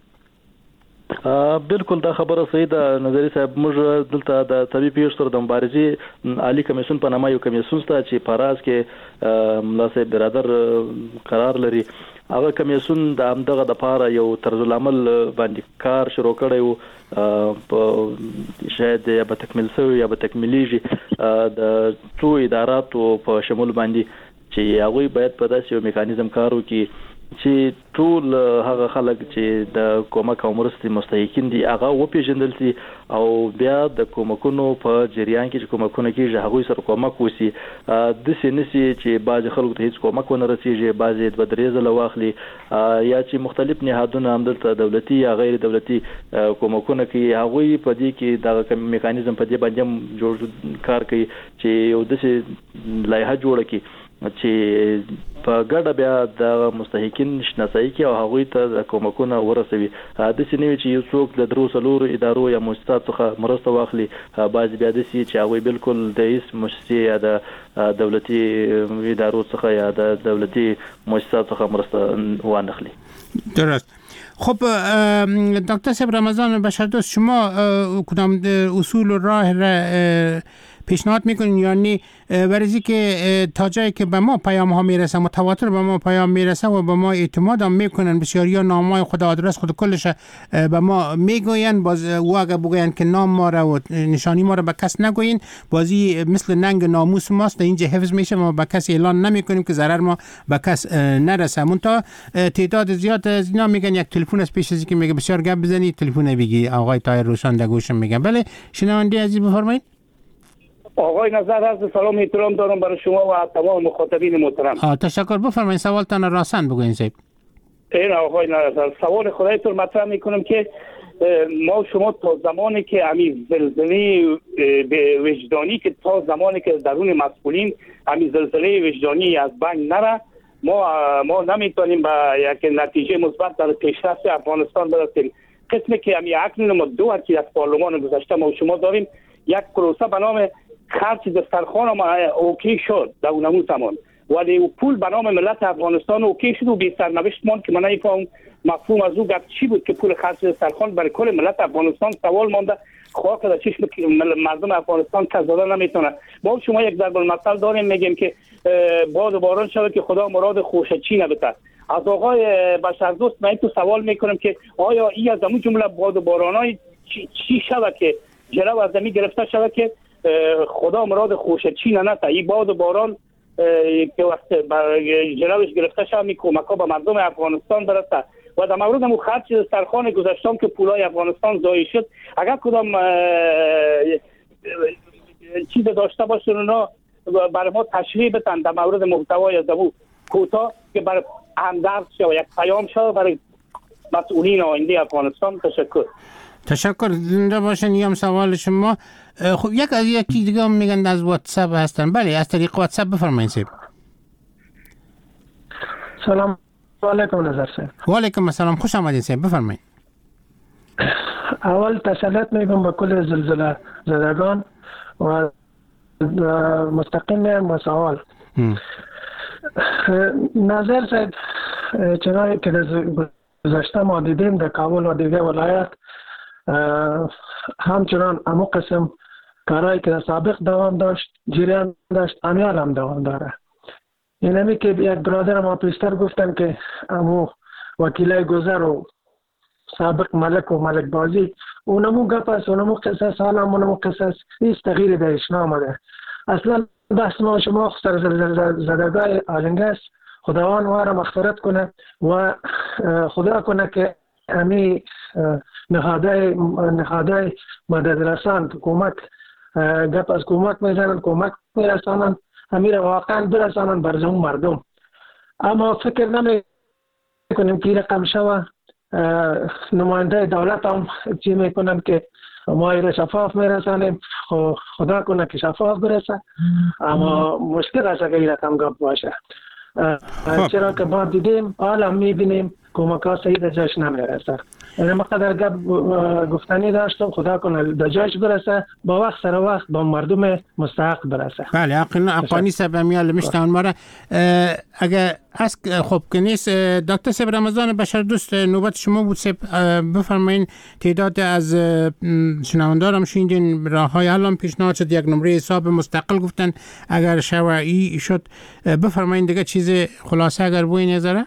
بالکل دا خبره صحیح ده نظری صاحب موږ دلته د طبي پیښو سره د مبارزې عالی کمیسیون په نامه یو کمیسیون سته چې پاراز کې ملا صاحب برادر قرار لري هغه کمیسیون د همدغه د پاره یو طرز العمل باندې کار شروع کړی و په شاید یا به تکمیل شوی یا به تکمیلیږي د ټول اداراتو په شمول باندې چې هغه باید په داسې یو میکانیزم کار وکړي چې ټول هغه خلک چې د کومک او مرستې مستحقین دي هغه وپیژندل شي او بیا د کومکونو په جریان کې چې کومکونه کېږي هغه سره کومک وسی د سینسي چې باج خلکو ته هیڅ کومک ونه رسیږي باج د بدرېزه لواخلي یا چې مختلف نهادونه هم دلته دولتي یا غیر دولتي کومکونه کوي هغه په دې کې د میکانیزم په دې باندې جوړ کار کوي چې یو د لایحه جوړه کړي چې په ګډه بیا د مستحقین شناسایی کې او هغه ته کومکونه ورسوي د سینې چې یو څوک د درو سلور ادارو یا مؤسسات څخه مرسته واخلي باز بیا د سي چې هغه بالکل د هیڅ مؤسسه یا د دولتي ادارو څخه یا د دولتي مؤسسات څخه مرسته وانخلي.
درست. خب دکتر صاحب رمضان بشردوست شما کدام اصول و راه را پیشنهاد میکنین یعنی برای که تا جایی که به ما پیام ها میرسه متواتر به ما پیام میرسه و به ما اعتماد هم میکنن بسیاری ها نامای خود آدرس خود کلش به ما میگوین باز و اگه بگوین که نام ما را و نشانی ما را به کس نگوین بازی مثل ننگ ناموس ماست اینجا حفظ میشه ما به کس اعلان نمیکنیم که ضرر ما به کس نرسه منتها تعداد زیاد از اینا میگن یک تلفن از پیش از که میگه بسیار گپ بزنید تلفن بگی آقای طاهر روشن در گوشم میگن. بله شنونده عزیز بفرمایید.
آقای نظر از سلام احترام دارم برای شما و تمام مخاطبین محترم.
تشکر بفرمایید سوالتان راسن بگوین صاحب.
این آقای نظر سوال خدایتون مطرح میکنم که ما شما تا زمانی که همین زلزله وجدانی که تا زمانی که درون مسئولین همین زلزله وجدانی از بین نره ما نمیتونیم به یک نتیجه مثبت در پیشرفت افغانستان برسیم. قسمی که همین اکنون ما دو هرکی از پارلمان گذشته ما شما داریم یک پروسه به نام خرچ دسترخوان ما اوکی شد در اون زمان ولی او پول به نام ملت افغانستان اوکی شد و بی سرنوشت ماند که من نمیفهمم مفهوم از او گفت چی بود که پول خرچ دسترخوان برای کل ملت افغانستان سوال مانده خاک در چشم مردم افغانستان کس داده نمیتونه. ما شما یک ضرب المثل داریم میگیم که باد و باران شود که خدا مراد خوشچی نبته. از آقای بشردوست من تو سوال میکنم که آیا این از همون جمله باد و بارانای چی شود که جلو از زمین گرفته شود که خدا مراد خوشچی نته این باد و باران که وقت جلوش گرفته شود می کمک ها به مردم افغانستان برسه و در مورد مو خرچ دسترخوان گذشتم که پولای افغانستان ضایع شد اگر کدام چیز داشته باشن اونا برای ما تشریح بدن در مورد محتوای از دو کوتاه که برای همدرد شد یک پیام شد برای مسئولین آینده افغانستان.
تشکر. زنده باشن. یه هم سوال شما. خب یکی دیگه هم میگن از واتساپ هستن. بله از طریق واتساپ بفرمایید صاحب.
سلام علیکم نظر صاحب.
و علیکم السلام خوش آمدید صاحب بفرمایید.
اول تسلیت میگم به کل زلزله زدگان و مستقیم با سوال. نظر صاحب چنانچه که گذشته ما دیدیم در کابل و دیگه ولایت همچنان امو قسم کارهایی که سابق دوام داشت جریان داشت امیال هم دوام داره. اینمی که یک برادر ما پیشتر گفتن که امو وکیلای گذر و سابق ملک و ملک بازی اونمو گپ است اونمو قصص حالا اونمو قصص هیچ تغییری درش نامده. اصلا بحث ما شما سر زدگاه آلنگ است. خداوند ما را مغفرت کنه و خدا کنه که امی نهادهای مدد رسان کمک گپ از کمک میزنن کمک میرسانن همین را واقعا برسانن بر زمون مردم. اما فکر نمی کنیم که رقم شوه نماینده دولت هم چی میکنن که ما را شفاف میرسانیم خدا کنه که شفاف برسه اما مشکل است که این رقم گپ باشه. چرا که ما دیدیم حالا میبینیم کمک ها صحیح در جایش نمیرسه. یعنی مقدر گپ گفتنی داشتم خدا کنه در جایش برسه با وقت سر وقت با مردم مستحق برسه.
بله اقانی سب امیال مشتان ماره اگر خب که نیست دکتر صاحب رمضان بشردوست نوبت شما بود صاحب بفرمایین تعداد از شنوندارم شنیدین راههای الان پیشنهاد شد یک نمره حساب مستقل گفتن اگر شوایی شد بفرمایین دیگه چیز خلاصه اگر بوی نظره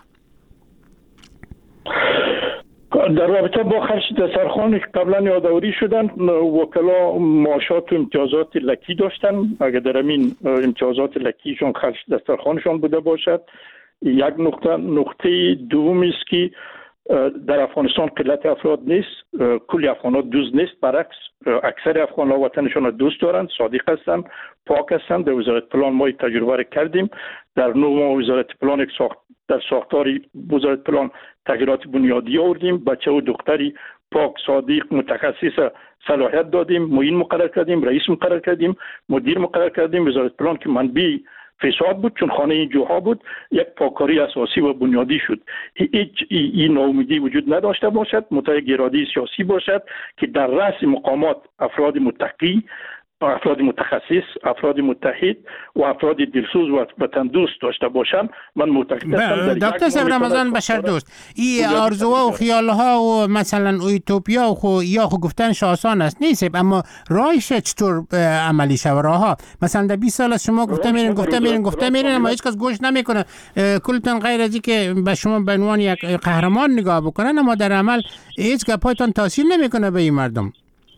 در رابطه با خرچ دسترخوان که قبلا یادآوری شدن وکلا معاشات و امتیازات لکی داشتن اگر در همین امتیازات لکیشون خرچ دسترخوانشان بوده باشد یک نقطه دوم است که در افغانستان قلت افراد نیست، کل افغان‌ها دوست نیست، برعکس اکثر افغان‌ها وطنشان را دوست دارند، صادق هستند، پاک هستند. در وزارت پلان ما تجربه را کردیم، در 9 ماه وزارت پلان در ساختار وزارت پلان تغییرات بنیادی آوردیم، بچه و دختری پاک صادق متخصص صلاحیت دادیم، معین مقرر کردیم، رئیس مقرر کردیم، مدیر مقرر کردیم. وزارت پلان که منبع فساد بود چون خانه این جوها بود، یک پاککاری اساسی و بنیادی شد. این ناامیدی وجود نداشته باشد، متحد اراده سیاسی باشد که در رأس مقامات افراد متقی، افراد متخصص، افراد متحد و افراد دلسوز و وطن دوست داشته باشند. من معتقد هستم
دکتر صاحب رمضان بشردوست، این آرزوها و خیالها و مثلا اوتوپیا و یا گفتنش آسان است نیست، اما راهش چطور عملی شود؟ راهها مثلا در 20 سال از شما گفته میرین اما هیچ کس گوش نمیکنه، کلتون غیر از اینکه به شما به عنوان یک قهرمان نگاه بکنن اما در عمل هیچ گپایتون تاثیر نمیکنه به این مردم.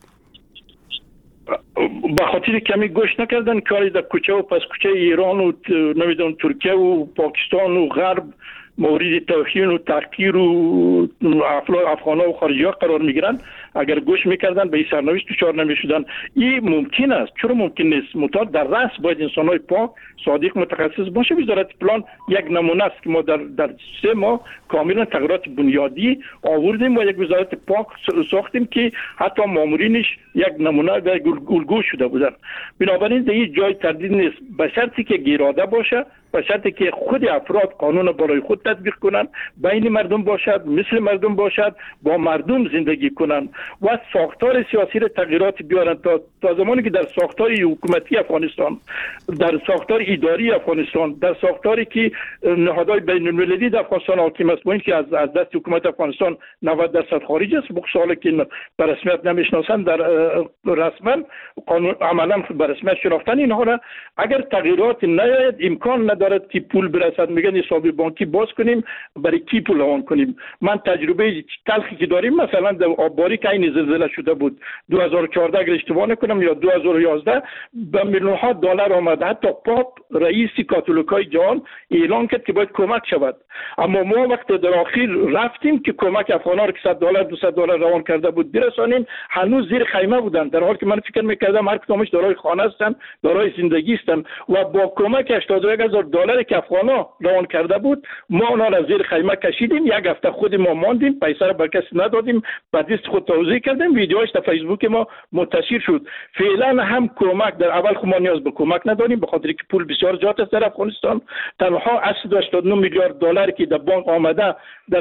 به خاطر کمی گوش نکردن کاری در کوچه و پس کوچه ایران و نمیدونم ترکیه و پاکستان و غرب مورد توهین و تحقیر و افغان‌ها و خارجی‌ها قرار میگیرن. اگر گوش میکردن به این سرنوشت دچار نمیشدن. این ممکن است، چرا ممکن نیست؟ مطابق در رأس باید انسان‌های پاک صادق متخصص باشه. وزارت پلان یک نمونه است که ما در 3 ماه کاملا تغییرات بنیادی آوردیم و یک وزارت پاک ساختیم که حتی مامورینش یک نمونه و الگو شده بودن. بنابراین در این جای تردید نیست، به شرطی که اراده باشه، به شرطی که خود افراد قانون برای خود تطبیق کنند، بین مردم باشد، مثل مردم باشد، با مردم زندگی کنند و ساختار سیاسی را تغییرات بیارند. تا زمانی که در ساختار حکومتی افغانستان، در ساختار اداری افغانستان، در ساختاری که نهادهای بین المللی در افغانستان حاکم است، با اینکه از دست حکومت افغانستان 90% خارج است، بخصوص که به رسمیت نمیشناسند، در رسما قانون عملا به رسمیت شناختن اینها را اگر تغییرات نیاید امکان ندارد که پول برسد. میگن حساب بانکی باز کنیم، برای کی پول روان کنیم؟ من تجربه تلخی که داریم مثلا در آبباری که این زلزله شده بود 2014 اگر اشتباه نکنم یا 2011 به میلیون ها دلار آمد. حتی پاپ رئیس کاتولیکای جهان اعلان کرد که باید کمک شود، اما ما وقت در آخر رفتیم که کمک افغان‌ها را که $100 $200 روان کرده بود برسانیم، هنوز زیر خیمه بودن، در حالی که من فکر می‌کردم هر کدامش دارای خانه هستن، دارای زندگی هستن و با کمک $81,000 که افغان‌ها روان کرده بود ما اونا را زیر خیمه کشیدیم. یک هفته خود ما ماندیم، پیسه را به کسی ندادیم، بعد دست خود توزیع کردیم، ویدیوهاش در فیسبوک ما منتشر شد. فعلا هم کمک در اول خود ما نیاز به کمک نداریم به خاطر که پول بسیار زیاد است در افغانستان. تنها 89 میلیارد دلار که در بانک آمده در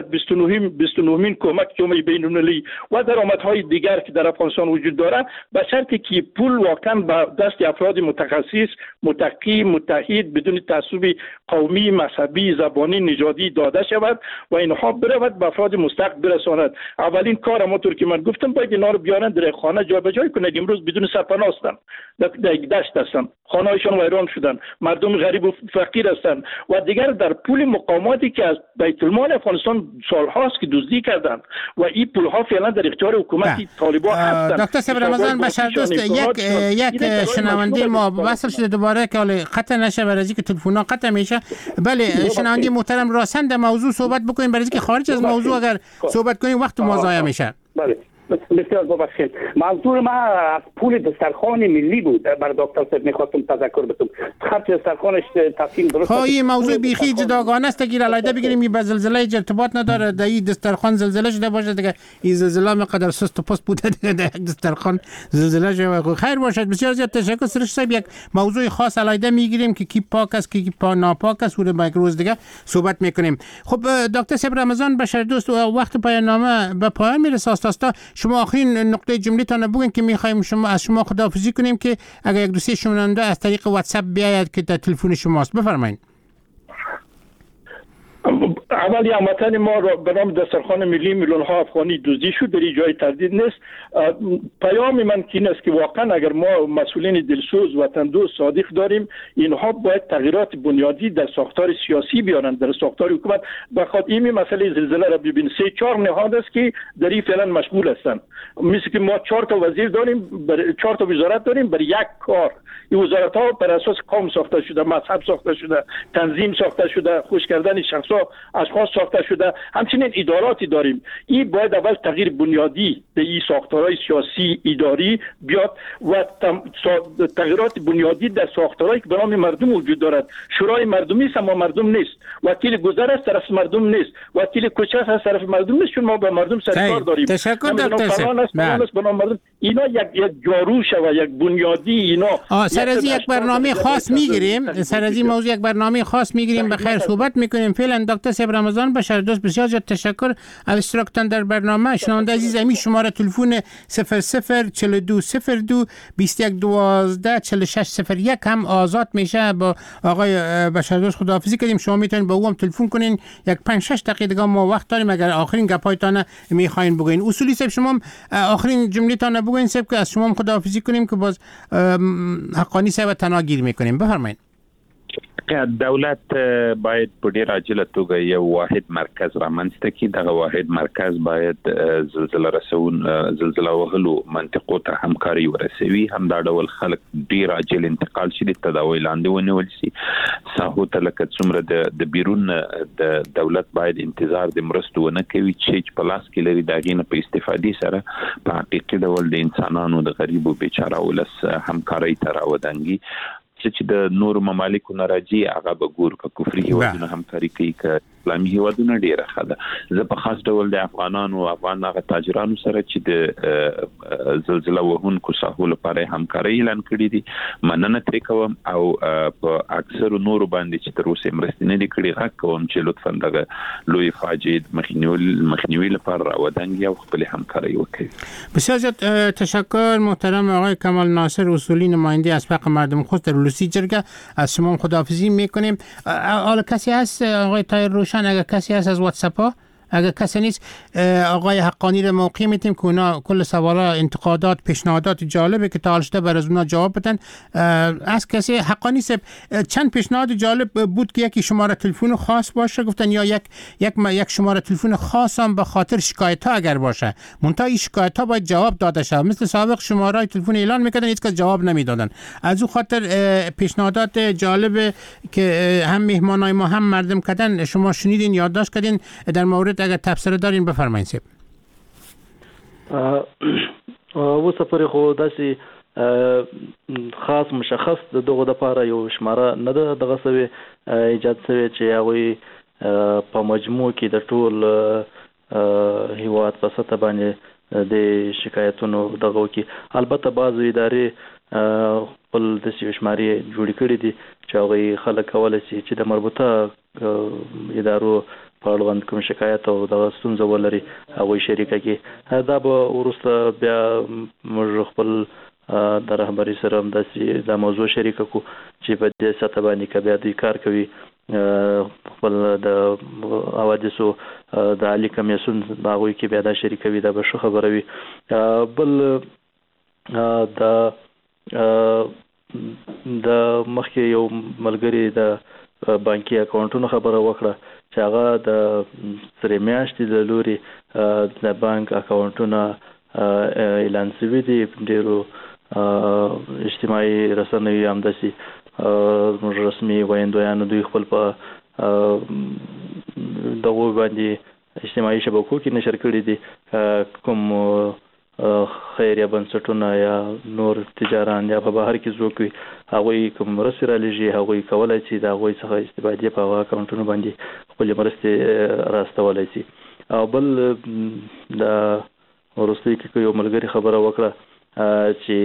29مین کمک جامعه بین‌المللی و درآمدهای دیگر که در افغانستان وجود داره، به شرطی که پول واقعا به دست افراد متخصص، متقی، متحد، بدون تعصب قومی، مذهبی، زبانی، نژادی داده شود و اینها برود به افراد مستحق برساند. اولین کار همونطور که من گفتم باید اینا رو بیارن در خانه جابجا کنند. امروز بدون سرپناه هستند، در دشت هستند، خانه‌هایشان ویران شدند، مردم غریب و فقیر هستند و دیگر در پول مقاماتی که از بیت المال افغانستان سال‌هاست که دزدی کردند و این پول‌ها فعلا در اختیار حکومت طالبان هستند.
دکتر صاحب رمضان بشردوست، یک شنونده ما وصل شده دوباره که حالا قطع نشه برای اینکه تلفن‌ها قطع میشه. بله شنونده محترم راستن در موضوع صحبت بکنیم برای اینکه خارج از موضوع اگر صحبت کنیم وقت ما ضایع میشه.
بله بسیار ببخشید. منظور ما از پول دسترخوان ملی بود. برای دکتر صاحب میخواستم تذکر بدم خرج دسترخوانش تصمیم درست.
این موضوع بیخی جداگانه است که علیحده بگیریم، این به زلزله ارتباط نداره. در این دسترخوان زلزله شده باشه دیگه، این زلزله مقدار سست و پست بوده دیگه، در یک دسترخوان زلزله شده. خیر باشد، بسیار زیاد تشکر سرش صاحب. یک موضوع خاص علیحده میگیریم که کی پاک است کی ناپاک است، و یک روز دیگه صحبت میکنیم. خب دکتر صاحب رمضان بشردوست، وقت پایان‌نامه به پایان میرسه. استا شما آخرین نقطه جمله تان بگین که میخوایم از شما خداحافظی کنیم که اگر یک دوستی شنونده از طریق واتساپ بیاید که در تلفن شماست. بفرمایید.
عملی هموطن ما را به نام دسترخوان ملی میلیون‌ها افغانی دزدی شد، در این جای تردید نیست. پیام من این است که واقعا اگر ما مسئولین دلسوز وطن دوست صادق داریم، اینها باید تغییرات بنیادی در ساختار سیاسی بیارن، در ساختار حکومت. بخاطر این مسئله زلزله را ببین 3-4 نهاد است که در این فعلا مشغول هستند. مثل که ما 4 تا وزیر داریم، 4 تا وزارت داریم برای یک کار. این وزارت ها بر اساس قوم ساخته شده، مذهب ساخته شده، تنظیم ساخته شده، خوش کردن شخصا اشخاص ساخته شده. همچنین اداراتی داریم. این باید اول تغییر بنیادی در این ساختارهای سیاسی اداری بیاد و تغییرات بنیادی در ساختارهایی که به نام مردم وجود دارد. شورای مردمی است اما مردم نیست. وکیل گذر است طرف مردم نیست. وکیل کوچه است طرف مردم نیست، چون ما با مردم سرکار داریم.
تشکر دکتر
صاحب. اینا یک جارو شوه، یک بنیادی اینا.
سر از یک برنامه خاص میگیریم، سر از این موضوع یک برنامه خاص میگیریم، به خیر صحبت میکنیم. فعلا دکتر صاحب رمضان بشر دوست بسیار زیاد تشکر از اشتراکتان در برنامه. شنونده عزیز، امی شماره تلفن 004202 2112 4601 هم آزاد میشه. با آقای بشر دوست خداحافظی کردیم. شما میتونید با او هم تلفن کنین. یک 5-6 دقیقه دیگه ما وقت داریم اگر آخرین گپایتان میخواین بگین. اصولی صاحب شما آخرین جمله‌تان بگین صاحب که از شما هم خداحافظی کنیم که باز حقانی صاحب تناگیر میکنیم. بفرمایید.
دولت باید په ډیر عاجله توګه یو واحد مرکز رامنځته کړي. دغه واحد مرکز باید زلزله وهلو منطقو ته همکاري ورسوي. هم دا ډول خلک ډیر عاجل انتقال شي، د تداوی لاندې ونیول شي. ساحو ته لکه څومره د بیرون د دولت باید انتظار د مرستو ونه کوي چې په لاس کې لري داغې نه په استفادې سره په حقیقي ډول د انسانانو د غریبو بیچاره ولس همکاري ته راودانګي. چې د نور ممالکو نه راځي هغه به ګور که کفري هیوادونه همکاري کوي که اسلامي هیوادونه ډیره ښه ده. زه په خاص ډول د افغانانو افغان هغه تاجرانو سره چې د زلزله وهونکو ساحو لپاره همکاري اعلان کړي دي مننه ترې کوم، او په اکثرو نورو باندې چې تر اوسه مرستې نه دي کړي غږ کوم چې لطفا دغه لوی فاجعې مخنیوي لپاره راودانګي او خپل همکاري وکړي.
بسیار زیاد تشکر محترم آقای کمال ناصر، اصولی نماینده از حق مردم خود در ولسی جرگه. از شما خداحافظی میکنیم. حالا کسی هست آقای طاهر روشن؟ اگر کسی هست از واتساپ ها، اگر کسی نیست آقای حقانی رو موقع میتیم که اونا کل سوالا، انتقادات، پیشنهادات جالبه که تا شده بر از اونا جواب بدن. از کسی حقانی صاحب چند پیشنهاد جالب بود که یکی شماره تلفن خاص باشه، گفتن یا یک شماره تلفن خاص هم به خاطر شکایت ها اگر باشه، منتها این شکایت ها باید جواب داده شه. مثل سابق شماره تلفن اعلان میکردن هیچ کس جواب نمیدادن. از اون خاطر پیشنهادات جالب که هم مهمانای ما هم مردم کردن شما شنیدین، یادداشت کردین. در مورد اگر تفسیر دارین بفرمایید صاحب.
و سفر خو داسي خاص مشخص دغه د لپاره یو شماره نه ده دغه سوي ایجاد سوي چې هغه په مجموع کې د ټول هیواد په سطح باندې د شکایتونو دغه کې. البته بعض ادارې خپل د شمارې جوړې کړې دي چې هغه خلک کولای شي چې د مربوطه ادارو په اړوند کوم شکایت او د ستونزه ولري هغه شریکه کې. دا به ورسته بیا موږ خپل د رهبری سره هم د موضوع شریکه کو چې په دې سطح باندې کې بیا دوی کار کوي. خپل د حوادثو د عالی کمیسیون هغه کې بیا دا شریکوي. دا به ښه خبره وي. بل د مخکې یو ملګری د بانکي اکاونټونو خبره وکړه چې هغه د سره میاشتې د لوري د بانک اکاونټونه اعلان شوي دي. ډیرو اجتماعي رسنیو هم داسې رسمي ویندویانو دوی خپل په دغه باندې اجتماعي شبکو کې نشر کړي دي. کوم خیریه بنسټونه یا نور تجاران یا په بهر کې څوک وي هغوی کوم مرستې رالېږي هغوی کولای شي د هغوی څخه استفادې په هغه اکاونټونو باندې خپلې مرستې راستولی شي. او بل د وروستۍ کې یو ملګري خبره وکړه چې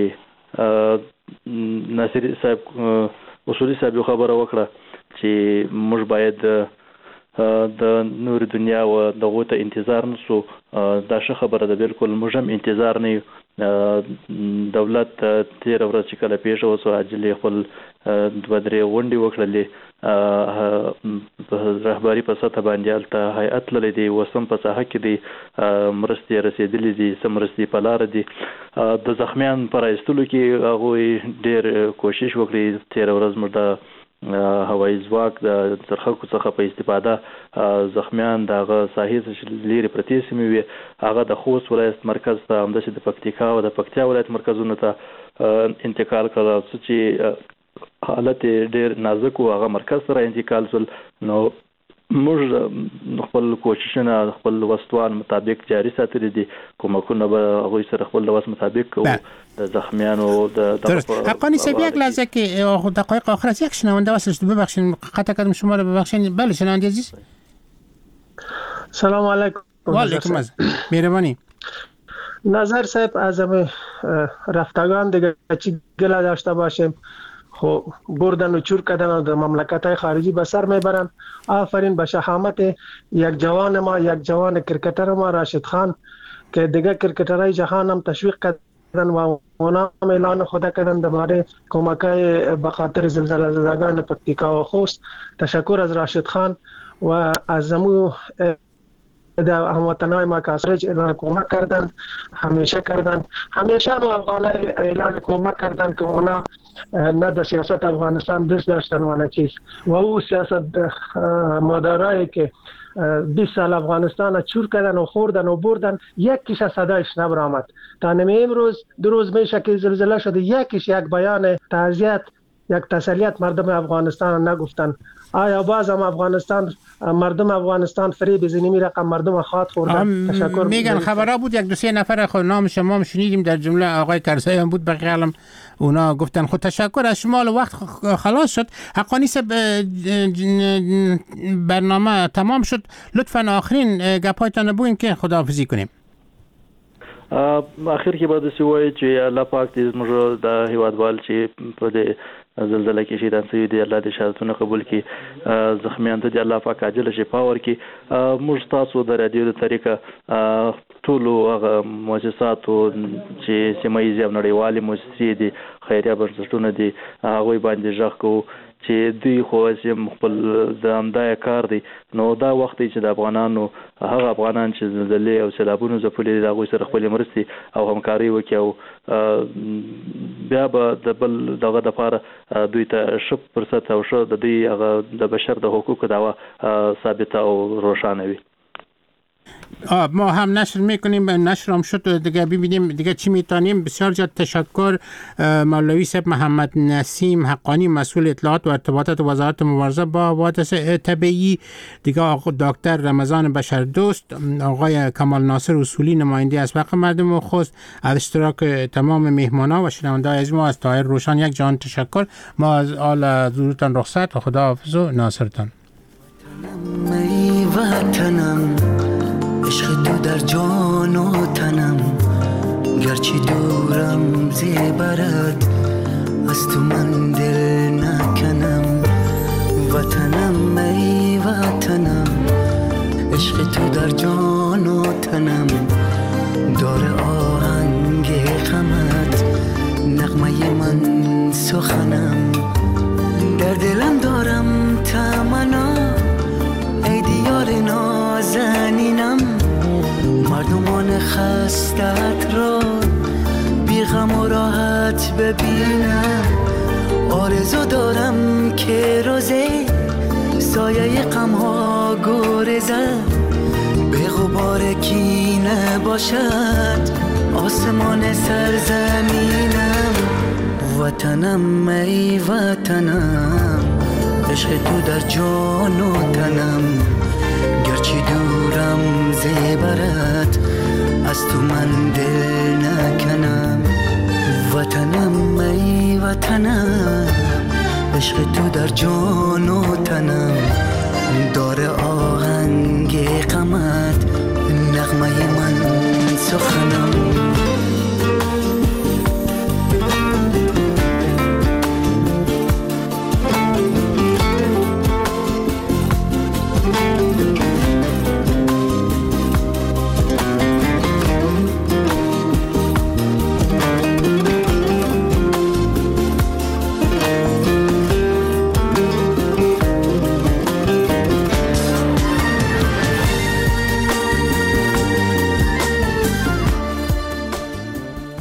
ناصري صاحب اصولي صاحب یو خبره وکړه چې موږ باید د نور دنیا او دغه ته انتظار نسو. دا ښه خبره ده، بالکل موږ هم انتظار نه یو دولت تیر ورځ چې کله پیښ وسو عاجل خپل 2-3 غونډې وکړلې رهبری په سطح باندې الته هیئت لري دی وسم په ساحه کې دی مرستې رسیدلې دي سمرستي په لار دي د زخمیان پر ایستلو کې هغه ډېر کوشش وکړي تیر ورځ مرده هوایي ځواک د ترخکو څخه په استفاده زخمیان دغه ساحې څخه لري پرتې سیمې وي هغه د خوست ولایت مرکز ته همداسې د پکتیکا او د پکتیا ولایت مرکزونو ته انتقال کړل چې حالت ډېر نازک او هغه مرکز سره انتقال شول نو موږ خپل کوششونه خپل وسوان مطابق جاري ساتلي دي کومکونه به هغه سره خپل وس مطابق او د زخمیانو د
حقانی سبی یک لحظه که دقایق آخر است یک شنونده واسه ببخشید قطع کردم شما رو ببخشید بله شنونده عزیز
سلام علیکم
و علیکم السلام مهربانی
نظر صاحب از رفتگان دیگه چی گله داشته باشیم خب بردن و چور کردن و در مملکت‌های خارجی به سر میبرن. آفرین به شهامت یک جوان ما یک جوان کرکتر ما راشد خان که دیگه کرکترهای جهان هم تشویق کردن و اونا هم اعلان خود کردن درباره کمک‌های به خاطر زلزله زدگان پکتیکا و خوست. تشکر از راشد خان و از زمو در هموطنهای ما که اسرج اعلان کمک کردن همیشه افغانای اعلان کمک کردن که اونا نه در سیاست افغانستان دست داشتن و نه چیز و او سیاست مدارایی که 20 سال افغانستان چور کردن و خوردن و بردن یکیش صدایش نبرآمد تا نمی امروز 2 روز میشه که زلزله شده یکیش یک بیان تعزیت یک تسلیت مردم افغانستان نگفتن. آیا باز هم مردم افغانستان فریب زنیمی رقم مردم خواد خوردن؟ تشکر.
میگن خبرها بود 1-2-3 نفر خود نام شما هم شنیدیم در جمله آقای کرزی هم بود بقیه علم اونا گفتن خود تشکر از شما وقت خلاص شد حقانی برنامه تمام شد لطفا آخرین گپایتان بگوین که خداحافظی کنیم.
اخر کې به د سوي چې الله پاک دې موږ د هیوادوال چې په دې زلزلہ کې شهیدان شوي دي الله دې شهادتونه قبول کړي زخمیان ته دې الله پاک عاجل شفا ورکړي موږ تاسو د رادیو د طریقه ټول هغه مؤسساتو چې سیمایي او نړیوالې مؤسسې دي خیریه بنسټونه دي هغه باندې ځخ کو چې دوی خو خپل د امدای کار دی نو دا وخت چې د افغانانو هغه افغانان چې زلزلې او سیلابونو ځپلي دي هغه سره خپل مرستي او همکاري وکړي او بیا به د بل دغه د لپاره دوی ته شپ فرصت او شو د دې هغه د بشر د حقوقو دعوا ثابته او روښانه وي.
ما هم نشر میکنیم نشر هم شد دیگه ببینیم دیگه چی میتونیم. بسیار زیاد تشکر مولوی صاحب محمد نسیم حقانی مسئول اطلاعات و ارتباطات وزارت مبارزه با حوادث طبیعی دیگه آقای دکتر رمضان بشردوست آقای کمال ناصر اصولی نماینده از حق مردم خوست از اشتراک تمام مهمانا و شنونده از ما از طاهر روشن یک جان تشکر. ما از آل زورتان رخصت و خداحافظ و ناصرتان. عشق تو در جان و تنم گرچه دورم زیبرد از تو من دل نکنم وطنم ای وطنم عشق تو در جان و تنم داره آهنگ غمت نغمه من سخنم در دلم دارم تمنا ای دیار نازنینم مردمان خستت را بی غم و راحت ببینم آرزو دارم که روزه سایه غم ها گریزد به غبار کینه باشد آسمان سرزمینم وطنم ای وطنم عشق تو در جان و تنم گرچه دورم زیبرت از تو من دل نکنم وطنم ای وطنم عشق تو در جان و تنم داره آهنگ غمت نغمه من سخنم